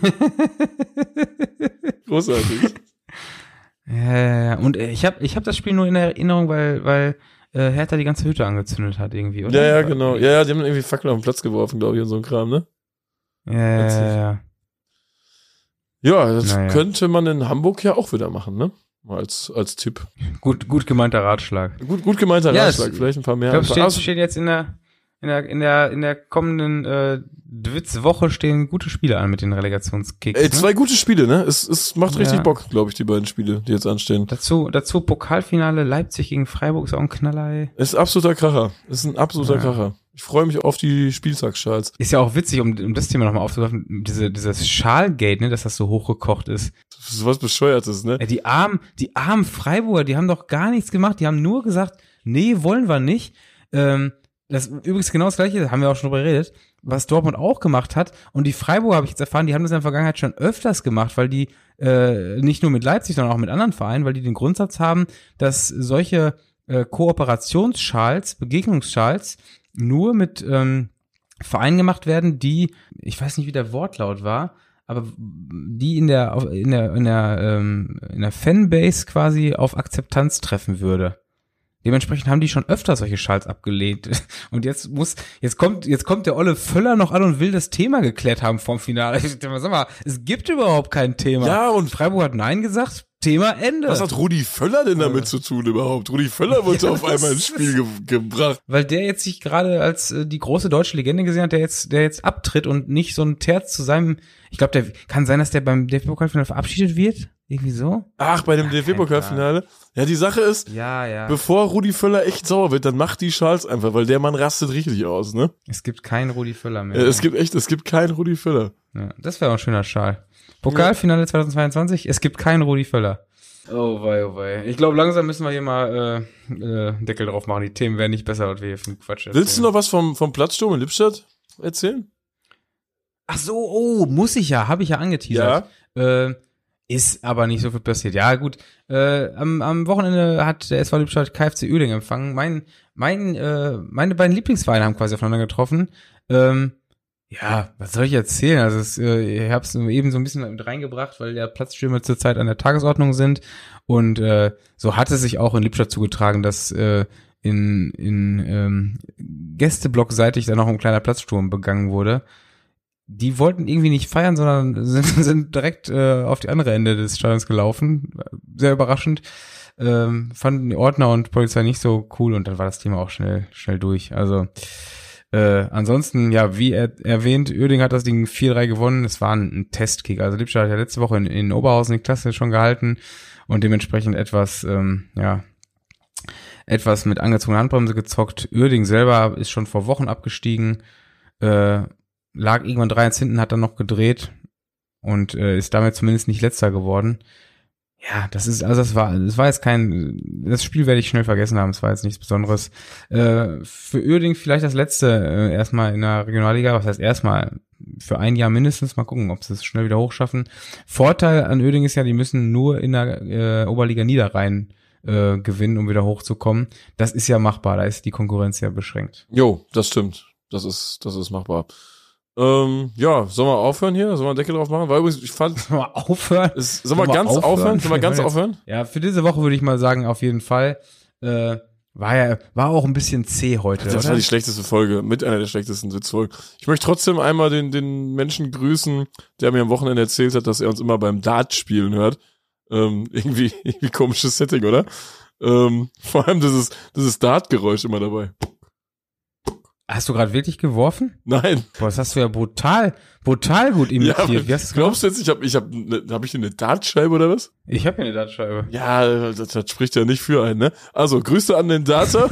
Großartig. Ja, und ich hab das Spiel nur in Erinnerung, weil Hertha die ganze Hütte angezündet hat irgendwie, oder? Ja, genau. Ja, die haben irgendwie Fackeln auf den Platz geworfen, glaube ich, und so ein Kram, ne? Ja. Ja, das könnte man in Hamburg ja auch wieder machen, ne? Mal als Tipp. Gut gemeinter Ratschlag. Gut gemeinter Ratschlag, vielleicht ein paar mehr. Ich glaube, steht jetzt in der kommenden Dwitz-Woche stehen gute Spiele an mit den Relegationskicks. Ey, 2 gute Spiele, ne? Es macht richtig Bock, glaube ich, die beiden Spiele, die jetzt anstehen. Dazu Pokalfinale Leipzig gegen Freiburg ist auch ein Knaller, ey. Ist absoluter Kracher. Ist ein absoluter Kracher. Ich freue mich auf die Spieltagsschals. Ist ja auch witzig, um das Thema nochmal aufzugreifen, dieses Schalgate, ne, dass das so hochgekocht ist. So was Bescheuertes, ne? Ja, die armen Freiburger, die haben doch gar nichts gemacht, die haben nur gesagt, nee, wollen wir nicht. Das ist übrigens genau das Gleiche, haben wir auch schon drüber geredet, was Dortmund auch gemacht hat. Und die Freiburger, habe ich jetzt erfahren, die haben das in der Vergangenheit schon öfters gemacht, weil die nicht nur mit Leipzig, sondern auch mit anderen Vereinen, weil die den Grundsatz haben, dass solche Kooperationsschals, Begegnungsschals nur mit Vereinen gemacht werden, die, ich weiß nicht, wie der Wortlaut war, aber die in der Fanbase quasi auf Akzeptanz treffen würde. Dementsprechend haben die schon öfter solche Schals abgelehnt. Und jetzt kommt der Olle Völler noch an und will das Thema geklärt haben vorm Finale. Ich dachte, sag mal, es gibt überhaupt kein Thema. Ja, und Freiburg hat Nein gesagt. Thema Ende. Was hat Rudi Völler denn damit zu tun überhaupt? Rudi Völler wurde auf einmal ins Spiel gebracht. Weil der jetzt sich gerade als die große deutsche Legende gesehen hat, der jetzt abtritt und nicht so ein Terz zu seinem, ich glaube, kann sein, dass der beim DFB-Pokalfinale verabschiedet wird? Irgendwie so? Ach, bei dem DFB-Pokalfinale? Ja, die Sache ist, bevor Rudi Völler echt sauer wird, dann macht die Schals einfach, weil der Mann rastet richtig aus, ne? Es gibt keinen Rudi Völler mehr. Ja, es gibt keinen Rudi Völler. Ja, das wäre auch ein schöner Schal. Pokalfinale 2022, es gibt keinen Rudi Völler. Oh wei. Ich glaube, langsam müssen wir hier mal Deckel drauf machen. Die Themen werden nicht besser, als wir hier für Quatsch erzählen. Willst du noch was vom Platzsturm in Lippstadt erzählen? Ach so, muss ich ja, habe ich ja angeteasert. Ja. Ist aber nicht so viel passiert. Ja, gut. Am Wochenende hat der SV Lippstadt KFC Uerdingen empfangen. Meine beiden Lieblingsvereine haben quasi aufeinander getroffen. Ja, was soll ich erzählen? Also ich habe es eben so ein bisschen mit reingebracht, weil ja Platzstürme zurzeit an der Tagesordnung sind und so hat es sich auch in Lippstadt zugetragen, dass in Gästeblockseitig dann noch ein kleiner Platzsturm begangen wurde. Die wollten irgendwie nicht feiern, sondern sind direkt auf die andere Ende des Stadions gelaufen. Sehr überraschend. Fanden die Ordner und Polizei nicht so cool und dann war das Thema auch schnell durch. Also Ansonsten, ja, wie erwähnt, Uerdingen hat das Ding 4-3 gewonnen. Es war ein Testkick. Also Lippstadt hat ja letzte Woche in Oberhausen die Klasse schon gehalten und dementsprechend etwas mit angezogener Handbremse gezockt. Uerdingen selber ist schon vor Wochen abgestiegen, lag irgendwann 3-1 hinten, hat dann noch gedreht und ist damit zumindest nicht Letzter geworden. Ja, das war jetzt das Spiel werde ich schnell vergessen haben, es war jetzt nichts Besonderes. Für Uerdingen vielleicht das letzte erstmal in der Regionalliga, was heißt erstmal für ein Jahr mindestens, mal gucken, ob sie es schnell wieder hochschaffen. Vorteil an Uerdingen ist ja, die müssen nur in der Oberliga Niederrhein gewinnen, um wieder hochzukommen. Das ist ja machbar, da ist die Konkurrenz ja beschränkt. Jo, das stimmt, das ist machbar. Sollen wir aufhören hier? Sollen wir einen Deckel drauf machen? Weil übrigens, ich fand... Sollen wir aufhören? Sollen wir ganz aufhören? Sollen wir ganz aufhören? Ja, für diese Woche würde ich mal sagen, auf jeden Fall. War auch ein bisschen zäh heute, Das oder? war die schlechteste Folge, mit einer der schlechtesten Witzfolgen. Ich möchte trotzdem einmal den Menschen grüßen, der mir am Wochenende erzählt hat, dass er uns immer beim Dart spielen hört. Irgendwie komisches Setting, oder? Vor allem dieses Dart-Geräusch immer dabei. Hast du gerade wirklich geworfen? Nein. Boah, das hast du ja brutal gut imitiert. Ja, wie hast du's glaubst du jetzt, hab ich eine Dartscheibe oder was? Ich habe hier eine Dartscheibe. Ja, das spricht ja nicht für einen, ne? Also, Grüße an den Darter.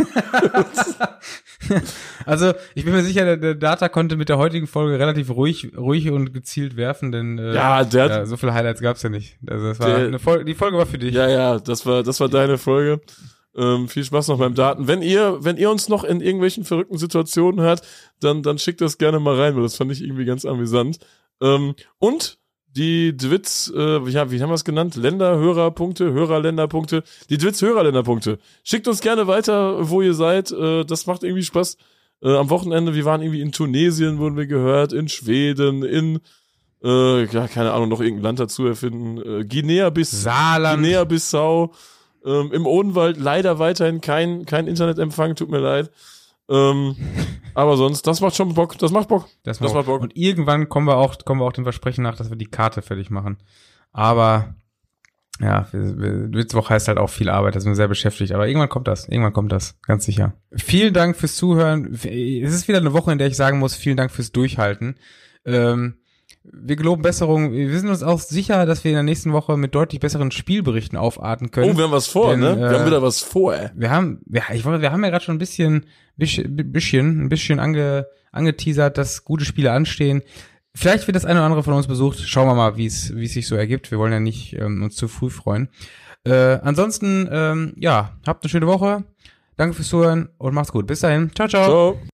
Also, ich bin mir sicher, der Data konnte mit der heutigen Folge relativ ruhig und gezielt werfen, denn so viele Highlights gab's ja nicht. Also, das war die Folge war für dich. Ja, das war deine Folge. Viel Spaß noch beim Daten. Wenn ihr uns noch in irgendwelchen verrückten Situationen hört, dann schickt das gerne mal rein, weil das fand ich irgendwie ganz amüsant. Und die Dwitz, wie haben wir es genannt? Hörerländerpunkte. Die Dwitz Hörerländerpunkte. Schickt uns gerne weiter, wo ihr seid. Das macht irgendwie Spaß. Am Wochenende, wir waren irgendwie in Tunesien, wurden wir gehört, in Schweden, in keine Ahnung, noch irgendein Land dazu erfinden. Guinea-Bissau. Im Odenwald leider weiterhin kein Internetempfang, tut mir leid. Aber sonst, das macht schon Bock. Das macht Bock. Das macht Bock. Und irgendwann kommen wir auch dem Versprechen nach, dass wir die Karte fertig machen. Aber ja, Witzwoch heißt halt auch viel Arbeit, da sind wir sehr beschäftigt. Aber irgendwann kommt das, ganz sicher. Vielen Dank fürs Zuhören. Es ist wieder eine Woche, in der ich sagen muss, vielen Dank fürs Durchhalten. Wir geloben Besserung. Wir sind uns auch sicher, dass wir in der nächsten Woche mit deutlich besseren Spielberichten aufarten können. Oh, wir haben was vor, ne? Wir haben wieder was vor, ey. Wir haben ja gerade schon ein bisschen angeteasert, dass gute Spiele anstehen. Vielleicht wird das eine oder andere von uns besucht. Schauen wir mal, wie es sich so ergibt. Wir wollen ja nicht uns zu früh freuen. Ansonsten, habt eine schöne Woche. Danke fürs Zuhören und macht's gut. Bis dahin. Ciao, ciao. Ciao.